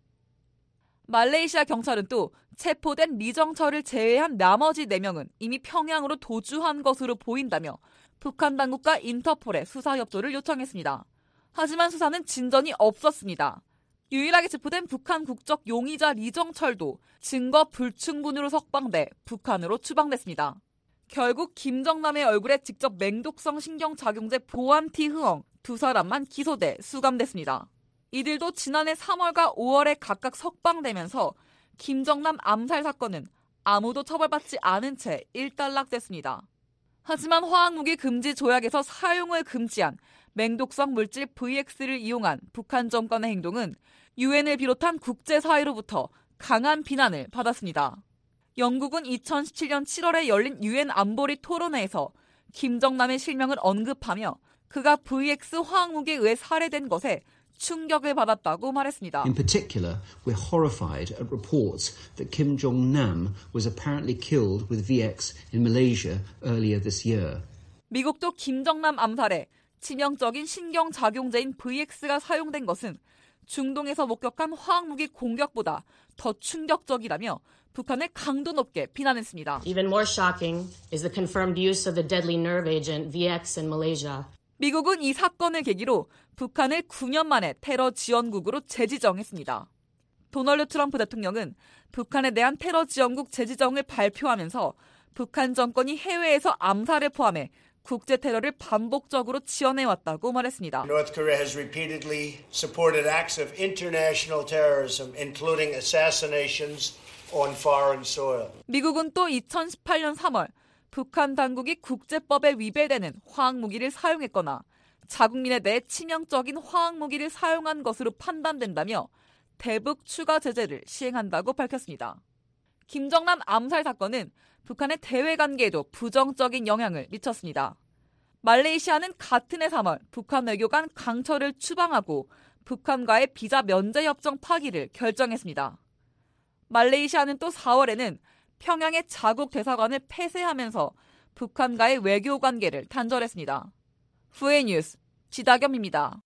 말레이시아 경찰은 또 체포된 리정철을 제외한 나머지 네 명은 이미 평양으로 도주한 것으로 보인다며 북한 당국과 인터폴에 수사 협조를 요청했습니다. 하지만 수사는 진전이 없었습니다. 유일하게 체포된 북한 국적 용의자 리정철도 증거 불충분으로 석방돼 북한으로 추방됐습니다. 결국 김정남의 얼굴에 직접 맹독성 신경작용제 보안티흐엉 두 사람만 기소돼 수감됐습니다. 이들도 지난해 삼월과 오월에 각각 석방되면서 김정남 암살 사건은 아무도 처벌받지 않은 채 일단락됐습니다. 하지만 화학무기 금지 조약에서 사용을 금지한 맹독성 물질 브이엑스를 이용한 북한 정권의 행동은 유엔을 비롯한 국제사회로부터 강한 비난을 받았습니다. 영국은 이천십칠 년 칠월에 열린 유엔 안보리 토론회에서 김정남의 실명을 언급하며 그가 브이엑스 화학무기에 의해 살해된 것에 충격을 받았다고 말했습니다. In particular, we're horrified at reports that Kim Jong-nam was apparently killed with V X in Malaysia earlier this year. 미국도 김정남 암살에 치명적인 신경작용제인 브이엑스가 사용된 것은 중동에서 목격한 화학무기 공격보다 더 충격적이라며 북한을 강도 높게 비난했습니다. Even more shocking is the confirmed use of the deadly nerve agent V X in Malaysia. 미국은 이 사건을 계기로 북한을 구 년 만에 테러 지원국으로 재지정했습니다. 도널드 트럼프 대통령은 북한에 대한 테러 지원국 재지정을 발표하면서 북한 정권이 해외에서 암살을 포함해 국제 테러를 반복적으로 지원해왔다고 말했습니다. North Korea has repeatedly supported acts of international terrorism, including assassinations on foreign soil. 미국은 또 이천십팔 년 삼월 북한 당국이 국제법에 위배되는 화학무기를 사용했거나 자국민에 대해 치명적인 화학무기를 사용한 것으로 판단된다며 대북 추가 제재를 시행한다고 밝혔습니다. 김정남 암살 사건은 북한의 대외 관계에도 부정적인 영향을 미쳤습니다. 말레이시아는 같은 해 삼월 북한 외교관 강철을 추방하고 북한과의 비자 면제 협정 파기를 결정했습니다. 말레이시아는 또 사월에는 평양의 자국 대사관을 폐쇄하면서 북한과의 외교 관계를 단절했습니다. 후에 뉴스 지다겸입니다.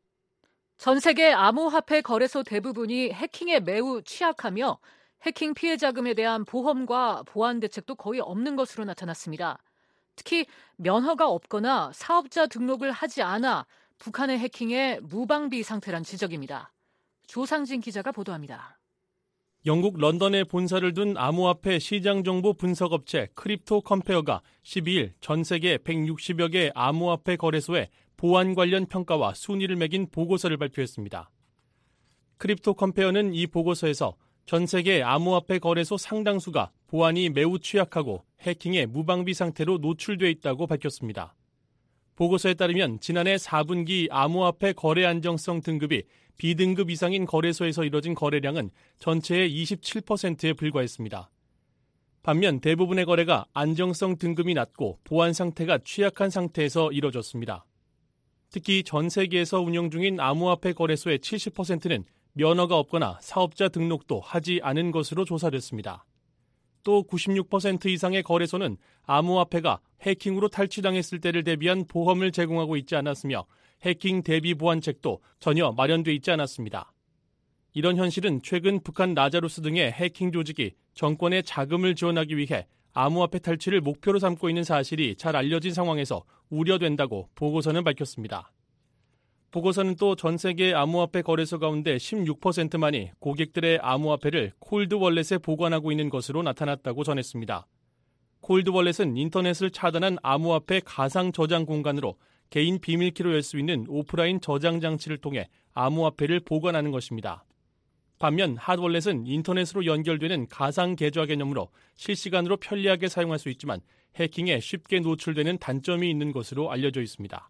전 세계 암호화폐 거래소 대부분이 해킹에 매우 취약하며 해킹 피해 자금에 대한 보험과 보안 대책도 거의 없는 것으로 나타났습니다. 특히 면허가 없거나 사업자 등록을 하지 않아 북한의 해킹에 무방비 상태란 지적입니다. 조상진 기자가 보도합니다. 영국 런던에 본사를 둔 암호화폐 시장정보 분석업체 크립토 컴페어가 십이 일 전 세계 백육십여 개 암호화폐 거래소에 보안 관련 평가와 순위를 매긴 보고서를 발표했습니다. 크립토 컴페어는 이 보고서에서 전 세계 암호화폐 거래소 상당수가 보안이 매우 취약하고 해킹에 무방비 상태로 노출돼 있다고 밝혔습니다. 보고서에 따르면 지난해 사 분기 암호화폐 거래 안정성 등급이 B등급 이상인 거래소에서 이뤄진 거래량은 전체의 이십칠 퍼센트에 불과했습니다. 반면 대부분의 거래가 안정성 등급이 낮고 보안 상태가 취약한 상태에서 이뤄졌습니다. 특히 전 세계에서 운영 중인 암호화폐 거래소의 칠십 퍼센트는 면허가 없거나 사업자 등록도 하지 않은 것으로 조사됐습니다. 또 구십육 퍼센트 이상의 거래소는 암호화폐가 해킹으로 탈취당했을 때를 대비한 보험을 제공하고 있지 않았으며 해킹 대비 보안책도 전혀 마련돼 있지 않았습니다. 이런 현실은 최근 북한 라자루스 등의 해킹 조직이 정권에 자금을 지원하기 위해 암호화폐 탈취를 목표로 삼고 있는 사실이 잘 알려진 상황에서 우려된다고 보고서는 밝혔습니다. 보고서는 또 전 세계 암호화폐 거래소 가운데 십육 퍼센트만이 고객들의 암호화폐를 콜드월렛에 보관하고 있는 것으로 나타났다고 전했습니다. 콜드월렛은 인터넷을 차단한 암호화폐 가상 저장 공간으로 개인 비밀키로 열 수 있는 오프라인 저장 장치를 통해 암호화폐를 보관하는 것입니다. 반면 핫월렛은 인터넷으로 연결되는 가상 계좌 개념으로 실시간으로 편리하게 사용할 수 있지만 해킹에 쉽게 노출되는 단점이 있는 것으로 알려져 있습니다.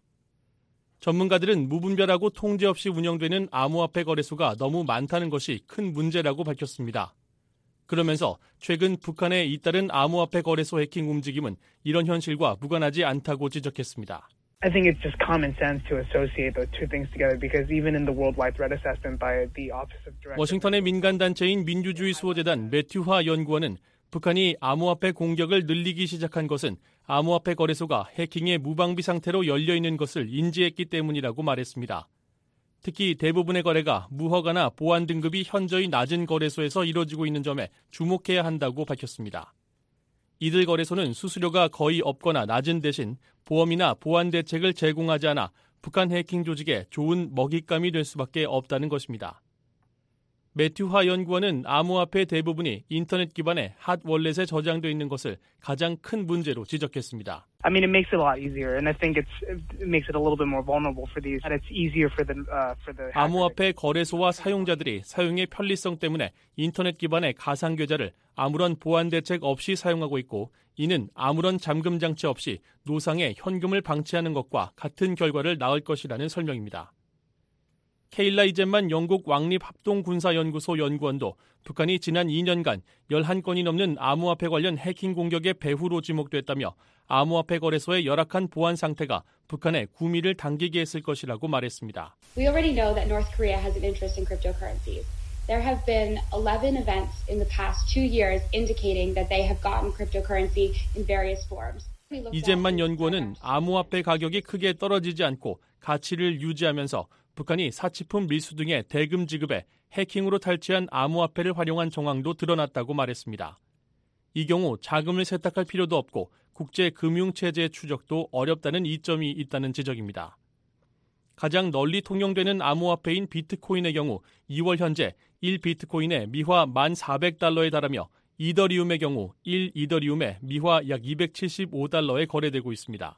전문가들은 무분별하고 통제 없이 운영되는 암호화폐 거래소가 너무 많다는 것이 큰 문제라고 밝혔습니다. 그러면서 최근 북한에 잇따른 암호화폐 거래소 해킹 움직임은 이런 현실과 무관하지 않다고 지적했습니다. I think it's just common sense to associate those two things together because even in the worldwide threat assessment by the Office of Director 워싱턴의 민간단체인 민주주의 수호재단 매튜화 연구원은 북한이 암호화폐 공격을 늘리기 시작한 것은 암호화폐 거래소가 해킹의 무방비 상태로 열려있는 것을 인지했기 때문이라고 말했습니다. 특히 대부분의 거래가 무허가나 보안 등급이 현저히 낮은 거래소에서 이뤄지고 있는 점에 주목해야 한다고 밝혔습니다. 이들 거래소는 수수료가 거의 없거나 낮은 대신 보험이나 보안 대책을 제공하지 않아 북한 해킹 조직에 좋은 먹잇감이 될 수밖에 없다는 것입니다. 매튜 하 연구원은 암호화폐 대부분이 인터넷 기반의 핫 월렛에 저장되어 있는 것을 가장 큰 문제로 지적했습니다. I mean, it makes it a lot easier, and I think it's, it makes it a little bit more vulnerable for these. And it's easier for the uh, for the. 암호화폐 거래소와 사용자들이 사용의 편리성 때문에 인터넷 기반의 가상 계좌를 아무런 보안 대책 없이 사용하고 있고, 이는 아무런 잠금 장치 없이 노상에 현금을 방치하는 것과 같은 결과를 낳을 것이라는 설명입니다. 케일라 이젠만 영국 왕립합동군사연구소 연구원도 북한이 지난 이 년간 열한 건이 넘는 암호화폐 관련 해킹 공격의 배후로 지목됐다며 암호화폐 거래소의 열악한 보안 상태가 북한의 구미를 당기게 했을 것이라고 말했습니다. We already know that North Korea has an interest in cryptocurrencies. There have been eleven events in the past two years indicating that they have gotten cryptocurrency in various forms. 이젠만 연구원은 암호화폐 가격이 크게 떨어지지 않고 가치를 유지하면서 북한이 사치품 밀수 등의 대금 지급에 해킹으로 탈취한 암호화폐를 활용한 정황도 드러났다고 말했습니다. 이 경우 자금을 세탁할 필요도 없고 국제 금융체제의 추적도 어렵다는 이점이 있다는 지적입니다. 가장 널리 통용되는 암호화폐인 비트코인의 경우 이월 현재 일 비트코인에 미화 만 사백 달러에 달하며 이더리움의 경우 일 이더리움에 미화 약 이백칠십오 달러에 거래되고 있습니다.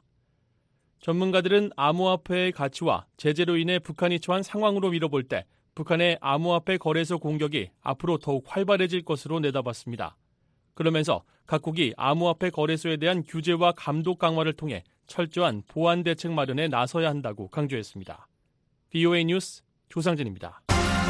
전문가들은 암호화폐의 가치와 제재로 인해 북한이 처한 상황으로 미뤄볼 때 북한의 암호화폐 거래소 공격이 앞으로 더욱 활발해질 것으로 내다봤습니다. 그러면서 각국이 암호화폐 거래소에 대한 규제와 감독 강화를 통해 철저한 보안 대책 마련에 나서야 한다고 강조했습니다. 브이오에이 뉴스 조상진입니다.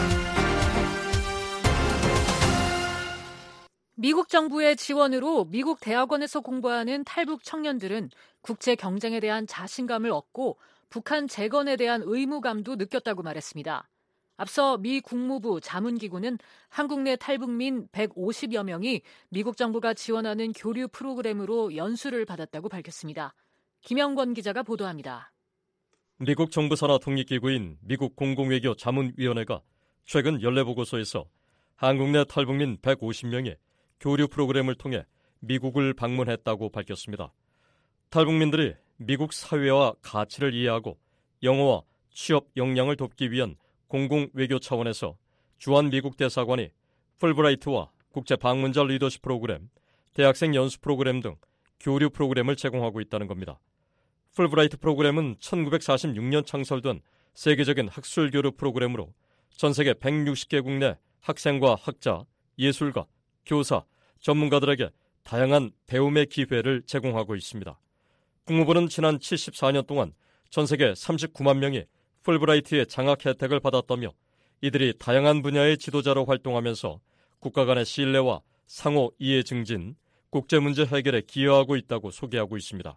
미국 정부의 지원으로 미국 대학원에서 공부하는 탈북 청년들은 국제 경쟁에 대한 자신감을 얻고 북한 재건에 대한 의무감도 느꼈다고 말했습니다. 앞서 미 국무부 자문기구는 한국 내 탈북민 백오십여 명이 미국 정부가 지원하는 교류 프로그램으로 연수를 받았다고 밝혔습니다. 김영권 기자가 보도합니다. 미국 정부 산하 독립기구인 미국 공공외교 자문위원회가 최근 연례보고서에서 한국 내 탈북민 백오십 명이 교류 프로그램을 통해 미국을 방문했다고 밝혔습니다. 탈북민들이 미국 사회와 가치를 이해하고 영어와 취업 역량을 돕기 위한 공공외교 차원에서 주한미국 대사관이 풀브라이트와 국제 방문자 리더십 프로그램, 대학생 연수 프로그램 등 교류 프로그램을 제공하고 있다는 겁니다. 풀브라이트 프로그램은 천구백사십육 년 창설된 세계적인 학술 교류 프로그램으로 전 세계 백육십 개국 내 학생과 학자, 예술가, 교사, 전문가들에게 다양한 배움의 기회를 제공하고 있습니다. 국무부는 지난 칠십사 년 동안 전 세계 삼십구만 명이 풀브라이트의 장학 혜택을 받았다며 이들이 다양한 분야의 지도자로 활동하면서 국가 간의 신뢰와 상호 이해 증진, 국제 문제 해결에 기여하고 있다고 소개하고 있습니다.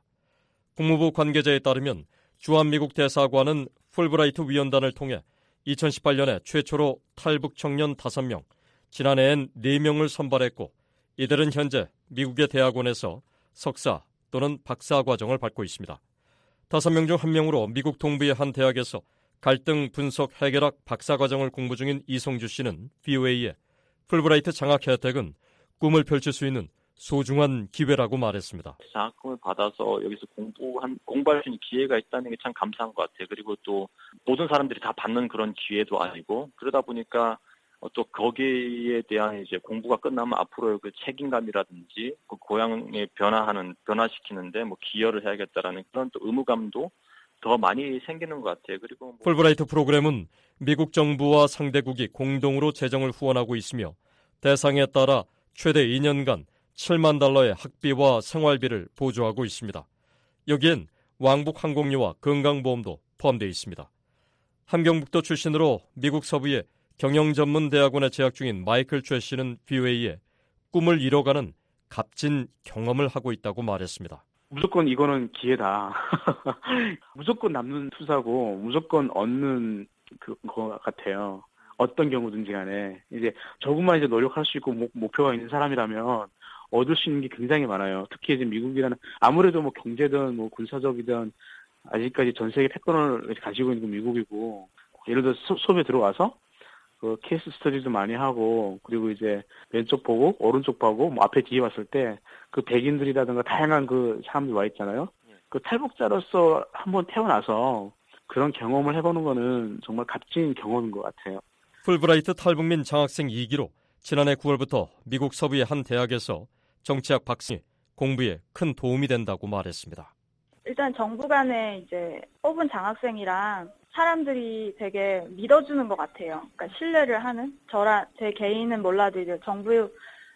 국무부 관계자에 따르면 주한미국 대사관은 풀브라이트 위원단을 통해 이천십팔 년에 최초로 탈북 청년 다섯 명, 지난해엔 네 명을 선발했고 이들은 현재 미국의 대학원에서 석사 또는 박사 과정을 받고 있습니다. 다섯 명 중 한 명으로 미국 동부의 한 대학에서 갈등 분석 해결학 박사 과정을 공부 중인 이성주 씨는 브이오에이에 풀브라이트 장학 혜택은 꿈을 펼칠 수 있는 소중한 기회라고 말했습니다. 장학금을 받아서 여기서 공부한, 공부할 수 있는 기회가 있다는 게 참 감사한 것 같아요. 그리고 또 모든 사람들이 다 받는 그런 기회도 아니고 그러다 보니까 또 거기에 대한 이제 공부가 끝나면 앞으로의 그 책임감이라든지 그 고향에 변화하는, 변화시키는데 뭐 기여를 해야겠다라는 그런 또 의무감도 더 많이 생기는 것 같아요. 그리고 뭐 풀브라이트 프로그램은 미국 정부와 상대국이 공동으로 재정을 후원하고 있으며 대상에 따라 최대 이 년간 칠만 달러의 학비와 생활비를 보조하고 있습니다. 여기엔 왕복 항공료와 건강보험도 포함되어 있습니다. 함경북도 출신으로 미국 서부의 경영전문대학원에 재학 중인 마이클 최 씨는 브이오에이에 꿈을 이뤄가는 값진 경험을 하고 있다고 말했습니다. 무조건 이거는 기회다. 무조건 남는 투자고 무조건 얻는 그거 같아요. 어떤 경우든지 간에 이제 조금만 이제 노력할 수 있고 목, 목표가 있는 사람이라면 얻을 수 있는 게 굉장히 많아요. 특히 이제 미국이라는 아무래도 뭐 경제든 뭐 군사적이든 아직까지 전 세계 패권을 가지고 있는 건 미국이고 예를 들어 수, 수업에 들어와서 그 케이스 스터디도 많이 하고 그리고 이제 왼쪽 보고 오른쪽 보고 뭐 앞에 뒤에 왔을 때 그 백인들이라든가 다양한 그 사람들이 와 있잖아요. 그 탈북자로서 한번 태어나서 그런 경험을 해보는 거는 정말 값진 경험인 것 같아요. 풀브라이트 탈북민 장학생 이 기로 지난해 구월부터 미국 서부의 한 대학에서 정치학 박사이 공부에 큰 도움이 된다고 말했습니다. 일단 정부 간에 이제 뽑은 장학생이랑 사람들이 되게 믿어주는 것 같아요. 그러니까 신뢰를 하는 저라 제 개인은 몰라도 이제 정부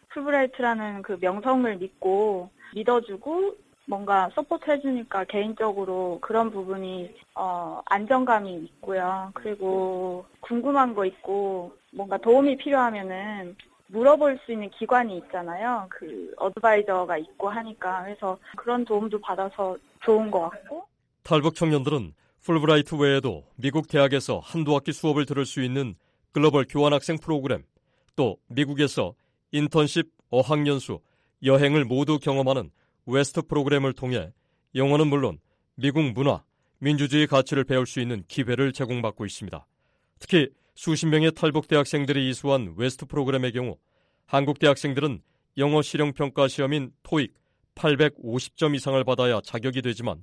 풀브라이트라는 그 명성을 믿고 믿어주고 뭔가 서포트 해주니까 개인적으로 그런 부분이 어, 안정감이 있고요. 그리고 궁금한 거 있고 뭔가 도움이 필요하면은 물어볼 수 있는 기관이 있잖아요. 그 어드바이저가 있고 하니까 그래서 그런 도움도 받아서 좋은 것 같고. 탈북 청년들은 풀브라이트 외에도 미국 대학에서 한두 학기 수업을 들을 수 있는 글로벌 교환학생 프로그램, 또 미국에서 인턴십, 어학연수, 여행을 모두 경험하는 웨스트 프로그램을 통해 영어는 물론 미국 문화, 민주주의 가치를 배울 수 있는 기회를 제공받고 있습니다. 특히 수십 명의 탈북 대학생들이 이수한 웨스트 프로그램의 경우 한국 대학생들은 영어 실용평가 시험인 토익 팔백오십 점 이상을 받아야 자격이 되지만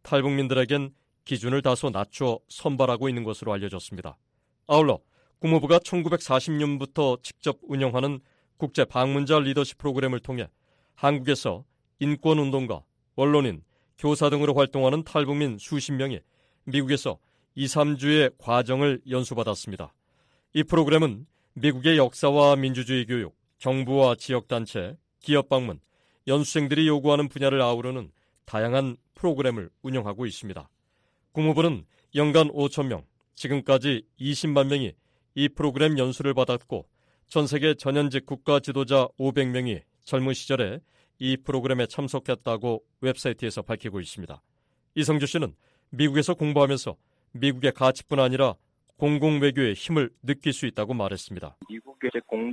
탈북민들에겐 기준을 다소 낮춰 선발하고 있는 것으로 알려졌습니다. 아울러 국무부가 천구백사십 년부터 직접 운영하는 국제 방문자 리더십 프로그램을 통해 한국에서 인권운동가, 언론인, 교사 등으로 활동하는 탈북민 수십 명이 미국에서 이, 삼 주의 과정을 연수받았습니다. 이 프로그램은 미국의 역사와 민주주의 교육, 정부와 지역단체, 기업 방문, 연수생들이 요구하는 분야를 아우르는 다양한 프로그램을 운영하고 있습니다. 국무부는 연간 오천 명, 지금까지 이십만 명이 이 프로그램 연수를 받았고 전 세계 전현직 국가 지도자 오백 명이 젊은 시절에 이 프로그램에 참석했다고 웹사이트에서 밝히고 있습니다. 이성주 씨는 미국에서 공부하면서 미국의 가치뿐 아니라 공공외교의 힘을 느낄 수 있다고 말했습니다. 미국의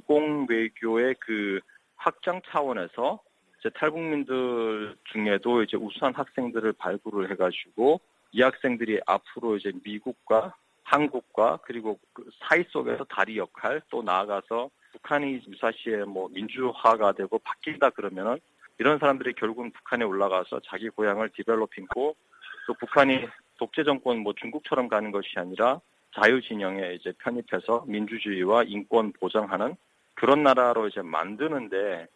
공공외교의 그 확장 차원에서 이제 탈북민들 중에도 이제 우수한 학생들을 발굴을 해가지고 이 학생들이 앞으로 이제 미국과 한국과 그리고 그 사이 속에서 다리 역할 또 나아가서 북한이 무사시에 뭐 민주화가 되고 바뀐다 그러면은 이런 사람들이 결국은 북한에 올라가서 자기 고향을 디벨로핑하고 또 북한이 독재 정권 뭐 중국처럼 가는 것이 아니라 자유 진영에 이제 편입해서 민주주의와 인권 보장하는 그런 나라로 이제 만드는데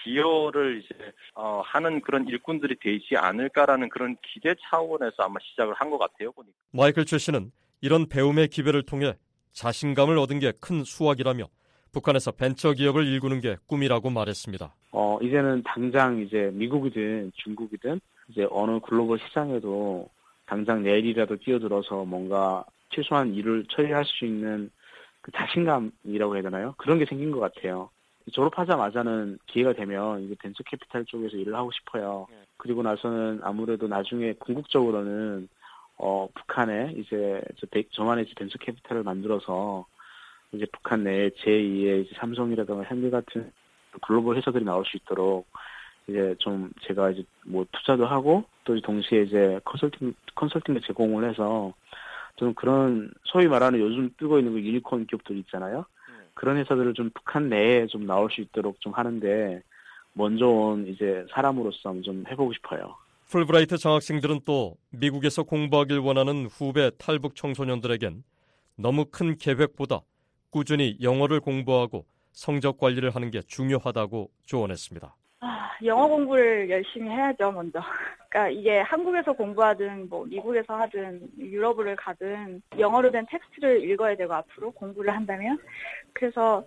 기여를 이제 어, 하는 그런 일꾼들이 되지 않을까라는 그런 기대 차원에서 아마 시작을 한 것 같아요. 보니까. 마이클 최 씨는 이런 배움의 기회를 통해 자신감을 얻은 게 큰 수확이라며 북한에서 벤처 기업을 일구는 게 꿈이라고 말했습니다. 어, 이제는 당장 이제 미국이든 중국이든 이제 어느 글로벌 시장에도 당장 내일이라도 뛰어들어서 뭔가 최소한 일을 처리할 수 있는 그 자신감이라고 해야 되나요? 그런 게 생긴 것 같아요. 졸업하자마자는 기회가 되면 이제 벤처 캐피탈 쪽에서 일을 하고 싶어요. 그리고 나서는 아무래도 나중에 궁극적으로는 어, 북한에 이제 저, 저만의 이제 벤처 캐피탈을 만들어서 이제 북한 내에 제이의 이제 삼성이라든가 현대 같은 글로벌 회사들이 나올 수 있도록 이제 좀 제가 이제 뭐 투자도 하고 또 동시에 이제 컨설팅 컨설팅도 제공을 해서 좀 그런 소위 말하는 요즘 뜨고 있는 그 유니콘 기업들 있잖아요. 그런 회사들을 좀 북한 내에 좀 나올 수 있도록 좀 하는데 먼저 온 이제 사람으로서 좀 해보고 싶어요. 풀브라이트 장학생들은 또 미국에서 공부하길 원하는 후배 탈북 청소년들에겐 너무 큰 계획보다 꾸준히 영어를 공부하고 성적 관리를 하는 게 중요하다고 조언했습니다. 아, 영어 공부를 열심히 해야죠, 먼저. 그러니까 이게 한국에서 공부하든 뭐 미국에서 하든 유럽을 가든 영어로 된 텍스트를 읽어야 되고 앞으로 공부를 한다면 그래서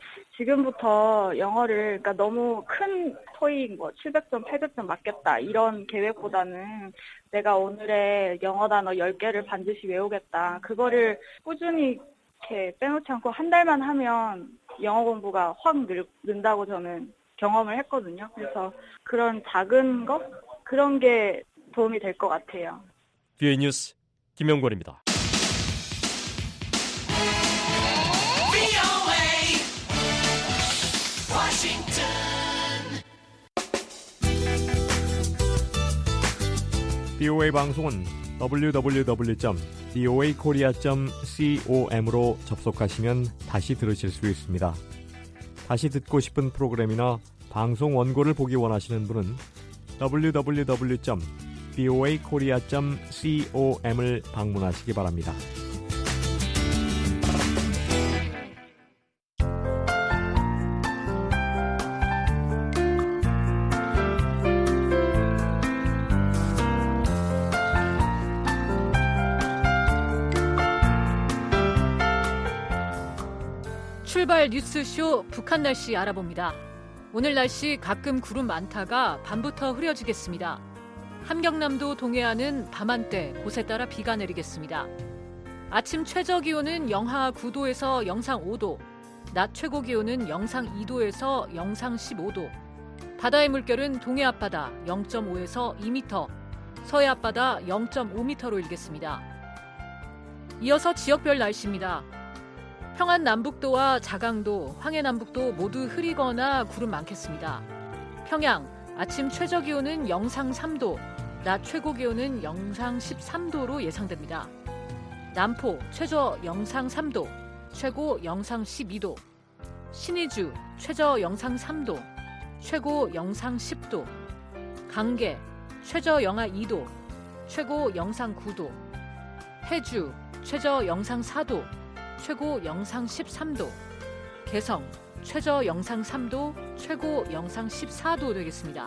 지금부터 영어를 그러니까 너무 큰 토익 뭐 칠백 점, 팔백 점 맞겠다 이런 계획보다는 내가 오늘의 영어 단어 열 개를 반드시 외우겠다. 그거를 꾸준히 이렇게 빼놓지 않고 한 달만 하면 영어 공부가 확 늘, 는다고 저는 경험을 했거든요. 그래서 그런 작은 것? 그런 게 도움이 될 것 같아요. 비오에이 뉴스 김영권입니다. 비오에이 방송은 더블유 더블유 더블유 점 브이오에이 코리아 점 com으로 접속하시면 다시 들으실 수 있습니다. 다시 듣고 싶은 프로그램이나 방송 원고를 보기 원하시는 분은 더블유 더블유 더블유 점 브이오에이 코리아 점 com을 방문하시기 바랍니다. 출발 뉴스쇼 북한 날씨 알아봅니다. 오늘 날씨 가끔 구름 많다가 밤부터 흐려지겠습니다. 함경남도 동해안은 밤 한때 곳에 따라 비가 내리겠습니다. 아침 최저 기온은 영하 구 도에서 영상 오 도, 낮 최고 기온은 영상 이 도에서 영상 십오 도, 바다의 물결은 동해 앞바다 영 점 오에서 이 미터, 서해 앞바다 영 점 오 미터로 일겠습니다. 이어서 지역별 날씨입니다. 평안 남북도와 자강도, 황해 남북도 모두 흐리거나 구름 많겠습니다. 평양, 아침 최저 기온은 영상 삼 도, 낮 최고 기온은 영상 십삼 도로 예상됩니다. 남포, 최저 영상 삼 도, 최고 영상 십이 도. 신의주, 최저 영상 삼 도, 최고 영상 십 도. 강계, 최저 영하 이 도, 최고 영상 구 도. 해주, 최저 영상 사 도, 최고 영상 십삼 도. 개성, 최저 영상 삼 도, 최고 영상 십사 도 되겠습니다.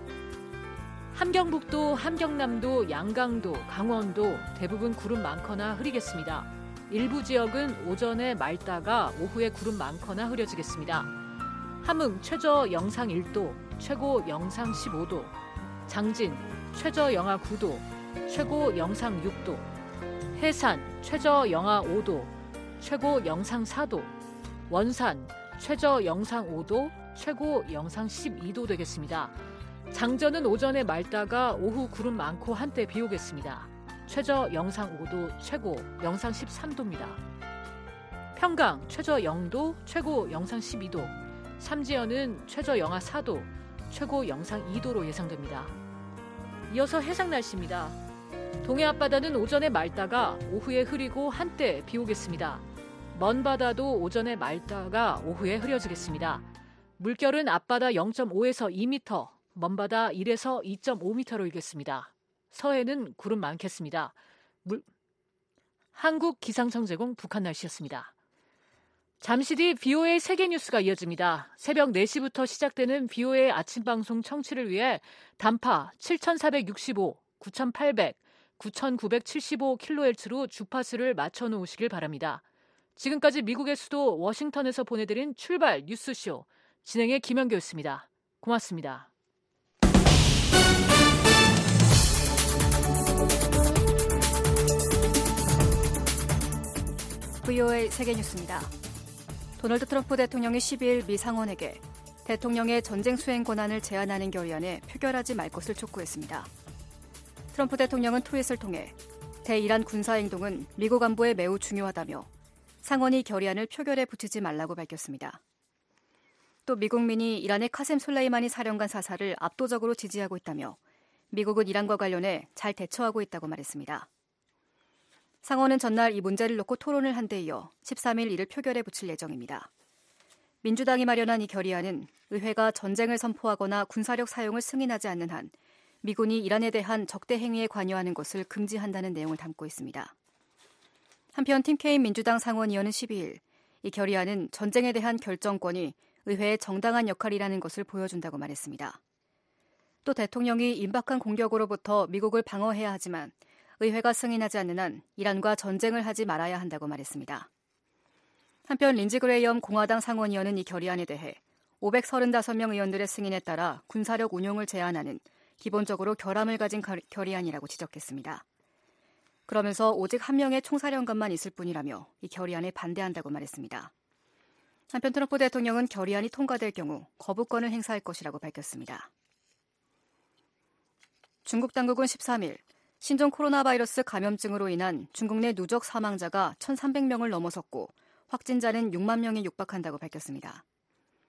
함경북도, 함경남도, 양강도, 강원도 대부분 구름 많거나 흐리겠습니다. 일부 지역은 오전에 맑다가 오후에 구름 많거나 흐려지겠습니다. 함흥, 최저 영상 일 도, 최고 영상 십오 도. 장진, 최저 영하 구 도, 최고 영상 육 도. 해산, 최저 영하 오 도, 최고 영상 사 도. 원산, 최저 영상 오 도, 최고 영상 십이 도 되겠습니다. 장전은 오전에 맑다가 오후 구름 많고 한때 비 오겠습니다. 최저 영상 오 도, 최고 영상 십삼 도입니다. 평강, 최저 영 도, 최고 영상 십이 도. 삼지연은 최저 영하 사 도, 최고 영상 이 도로 예상됩니다. 이어서 해상 날씨입니다. 동해 앞바다는 오전에 맑다가 오후에 흐리고 한때 비 오겠습니다. 먼 바다도 오전에 맑다가 오후에 흐려지겠습니다. 물결은 앞바다 영 점 오에서 이 미터, 먼 바다 일에서 이 점 오 미터로 일겠습니다. 서해는 구름 많겠습니다. 물... 한국 기상청 제공 북한 날씨였습니다. 잠시 뒤 브이오에이 세계뉴스가 이어집니다. 새벽 네 시부터 시작되는 브이오에이 아침방송 청취를 위해 단파 칠천사백육십오, 구천팔백, 구천구백칠십오 킬로헤르츠로 주파수를 맞춰놓으시길 바랍니다. 지금까지 미국의 수도 워싱턴에서 보내드린 출발 뉴스쇼, 진행의 김현교였습니다. 고맙습니다. 브이오에이 세계뉴스입니다. 도널드 트럼프 대통령이 십이일 미 상원에게 대통령의 전쟁 수행 권한을 제한하는 결의안에 표결하지 말 것을 촉구했습니다. 트럼프 대통령은 트윗을 통해 대이란 군사행동은 미국 안보에 매우 중요하다며 상원이 결의안을 표결에 붙이지 말라고 밝혔습니다. 또 미국민이 이란의 카셈 솔레이마니 사령관 사살을 압도적으로 지지하고 있다며 미국은 이란과 관련해 잘 대처하고 있다고 말했습니다. 상원은 전날 이 문제를 놓고 토론을 한 데 이어 십삼일 이를 표결에 붙일 예정입니다. 민주당이 마련한 이 결의안은 의회가 전쟁을 선포하거나 군사력 사용을 승인하지 않는 한 미군이 이란에 대한 적대 행위에 관여하는 것을 금지한다는 내용을 담고 있습니다. 한편 팀 케인 민주당 상원의원은 십이일 이 결의안은 전쟁에 대한 결정권이 의회의 정당한 역할이라는 것을 보여준다고 말했습니다. 또 대통령이 임박한 공격으로부터 미국을 방어해야 하지만 의회가 승인하지 않는 한 이란과 전쟁을 하지 말아야 한다고 말했습니다. 한편 린지 그레이엄 공화당 상원의원은 이 결의안에 대해 오백삼십오 명 의원들의 승인에 따라 군사력 운용을 제한하는 기본적으로 결함을 가진 결의안이라고 지적했습니다. 그러면서 오직 한 명의 총사령관만 있을 뿐이라며 이 결의안에 반대한다고 말했습니다. 한편 트럼프 대통령은 결의안이 통과될 경우 거부권을 행사할 것이라고 밝혔습니다. 중국 당국은 십삼일 신종 코로나 바이러스 감염증으로 인한 중국 내 누적 사망자가 천삼백 명을 넘어섰고 확진자는 육만 명에 육박한다고 밝혔습니다.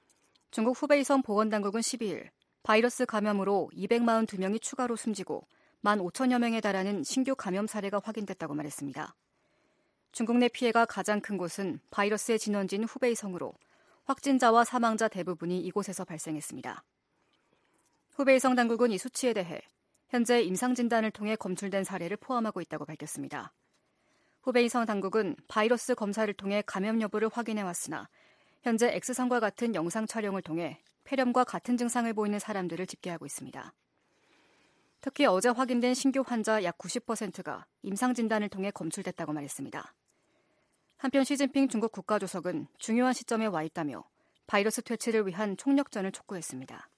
중국 후베이성 보건당국은 십이일 바이러스 감염으로 이백사십이 명이 추가로 숨지고 만 오천여 명에 달하는 신규 감염 사례가 확인됐다고 말했습니다. 중국 내 피해가 가장 큰 곳은 바이러스의 진원지인 후베이성으로 확진자와 사망자 대부분이 이곳에서 발생했습니다. 후베이성 당국은 이 수치에 대해 현재 임상진단을 통해 검출된 사례를 포함하고 있다고 밝혔습니다. 후베이성 당국은 바이러스 검사를 통해 감염 여부를 확인해왔으나 현재 X선과 같은 영상 촬영을 통해 폐렴과 같은 증상을 보이는 사람들을 집계하고 있습니다. 특히 어제 확인된 신규 환자 약 구십 퍼센트가 임상진단을 통해 검출됐다고 말했습니다. 한편 시진핑 중국 국가주석은 중요한 시점에 와 있다며 바이러스 퇴치를 위한 총력전을 촉구했습니다.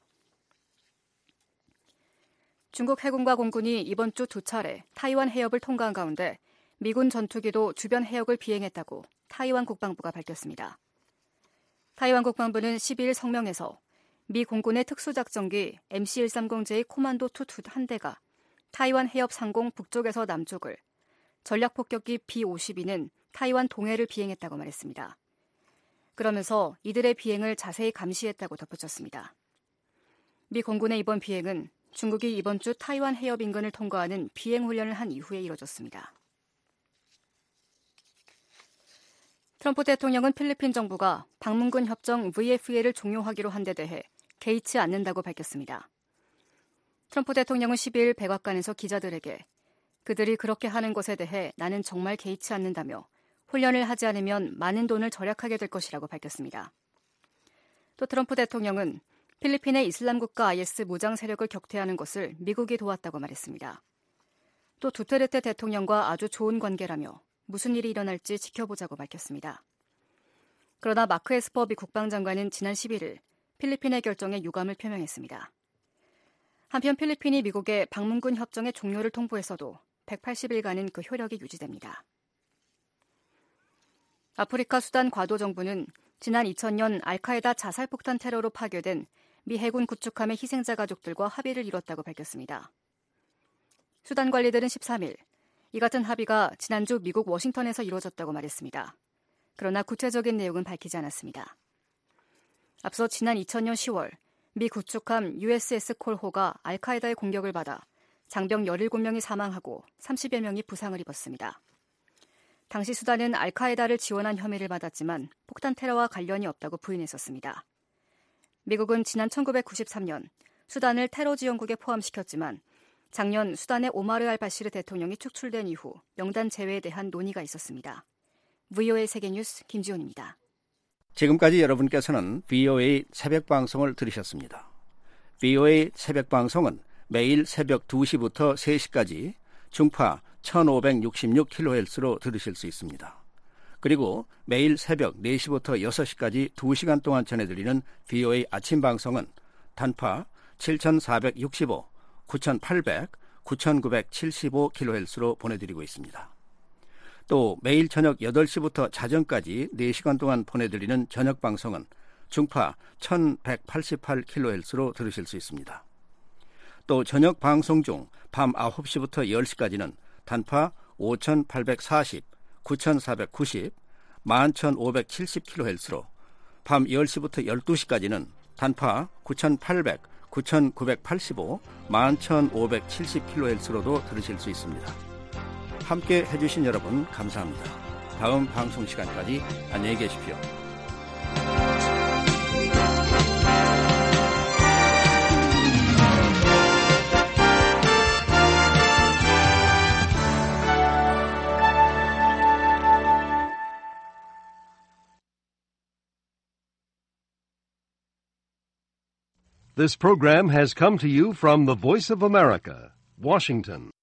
중국 해군과 공군이 이번 주 두 차례 타이완 해협을 통과한 가운데 미군 전투기도 주변 해역을 비행했다고 타이완 국방부가 밝혔습니다. 타이완 국방부는 십이일 성명에서 미 공군의 특수작전기 엠씨 백삼십 제이 코만도 투 한 대가 타이완 해협 상공 북쪽에서 남쪽을, 전략폭격기 비 오십이는 타이완 동해를 비행했다고 말했습니다. 그러면서 이들의 비행을 자세히 감시했다고 덧붙였습니다. 미 공군의 이번 비행은 중국이 이번 주 타이완 해협 인근을 통과하는 비행 훈련을 한 이후에 이뤄졌습니다. 트럼프 대통령은 필리핀 정부가 방문군 협정 브이에프에이를 종료하기로 한 데 대해 개의치 않는다고 밝혔습니다. 트럼프 대통령은 십이일 백악관에서 기자들에게 그들이 그렇게 하는 것에 대해 나는 정말 개의치 않는다며 훈련을 하지 않으면 많은 돈을 절약하게 될 것이라고 밝혔습니다. 또 트럼프 대통령은 필리핀의 이슬람국가 아이에스 무장 세력을 격퇴하는 것을 미국이 도왔다고 말했습니다. 또 두테르테 대통령과 아주 좋은 관계라며 무슨 일이 일어날지 지켜보자고 밝혔습니다. 그러나 마크 에스퍼 미 국방장관은 지난 십일일 필리핀의 결정에 유감을 표명했습니다. 한편 필리핀이 미국의 방문군 협정의 종료를 통보했어도 백팔십일간은 그 효력이 유지됩니다. 아프리카 수단 과도 정부는 지난 이천년 알카에다 자살폭탄 테러로 파괴된 미 해군 구축함의 희생자 가족들과 합의를 이뤘다고 밝혔습니다. 수단 관리들은 십삼일 이 같은 합의가 지난주 미국 워싱턴에서 이루어졌다고 말했습니다. 그러나 구체적인 내용은 밝히지 않았습니다. 앞서 지난 이천년 시월 미 구축함 유에스에스 콜호가 알카에다의 공격을 받아 장병 열일곱 명이 사망하고 삼십여 명이 부상을 입었습니다. 당시 수단은 알카에다를 지원한 혐의를 받았지만 폭탄 테러와 관련이 없다고 부인했었습니다. 미국은 지난 천구백구십삼년 수단을 테러 지원국에 포함시켰지만 작년 수단의 오마르 알바시르 대통령이 축출된 이후 명단 제외에 대한 논의가 있었습니다. 브이오에이 세계뉴스 김지훈입니다. 지금까지 여러분께서는 브이오에이 새벽방송을 들으셨습니다. 브이오에이 새벽방송은 매일 새벽 두 시부터 세 시까지 중파 천오백육십육 킬로헤르츠로 들으실 수 있습니다. 그리고 매일 새벽 네 시부터 여섯 시까지 두 시간 동안 전해드리는 브이오에이 아침방송은 단파 칠천사백육십오, 구천팔백, 구천구백칠십오 킬로헤르츠로 보내드리고 있습니다. 또 매일 저녁 여덟 시부터 자정까지 네 시간 동안 보내드리는 저녁방송은 중파 천백팔십팔 킬로헤르츠로 들으실 수 있습니다. 또 저녁 방송 중 밤 아홉 시부터 열 시까지는 단파 오천팔백사십, 구천사백구십, 만 천오백칠십 킬로헤르츠로 밤 열 시부터 열두 시까지는 단파 구천팔백, 구천구백팔십오, 만 천오백칠십 킬로헤르츠로도 들으실 수 있습니다. 함께 해주신 여러분 감사합니다. 다음 방송 시간까지 안녕히 계십시오. This program has come to you from the Voice of America, Washington.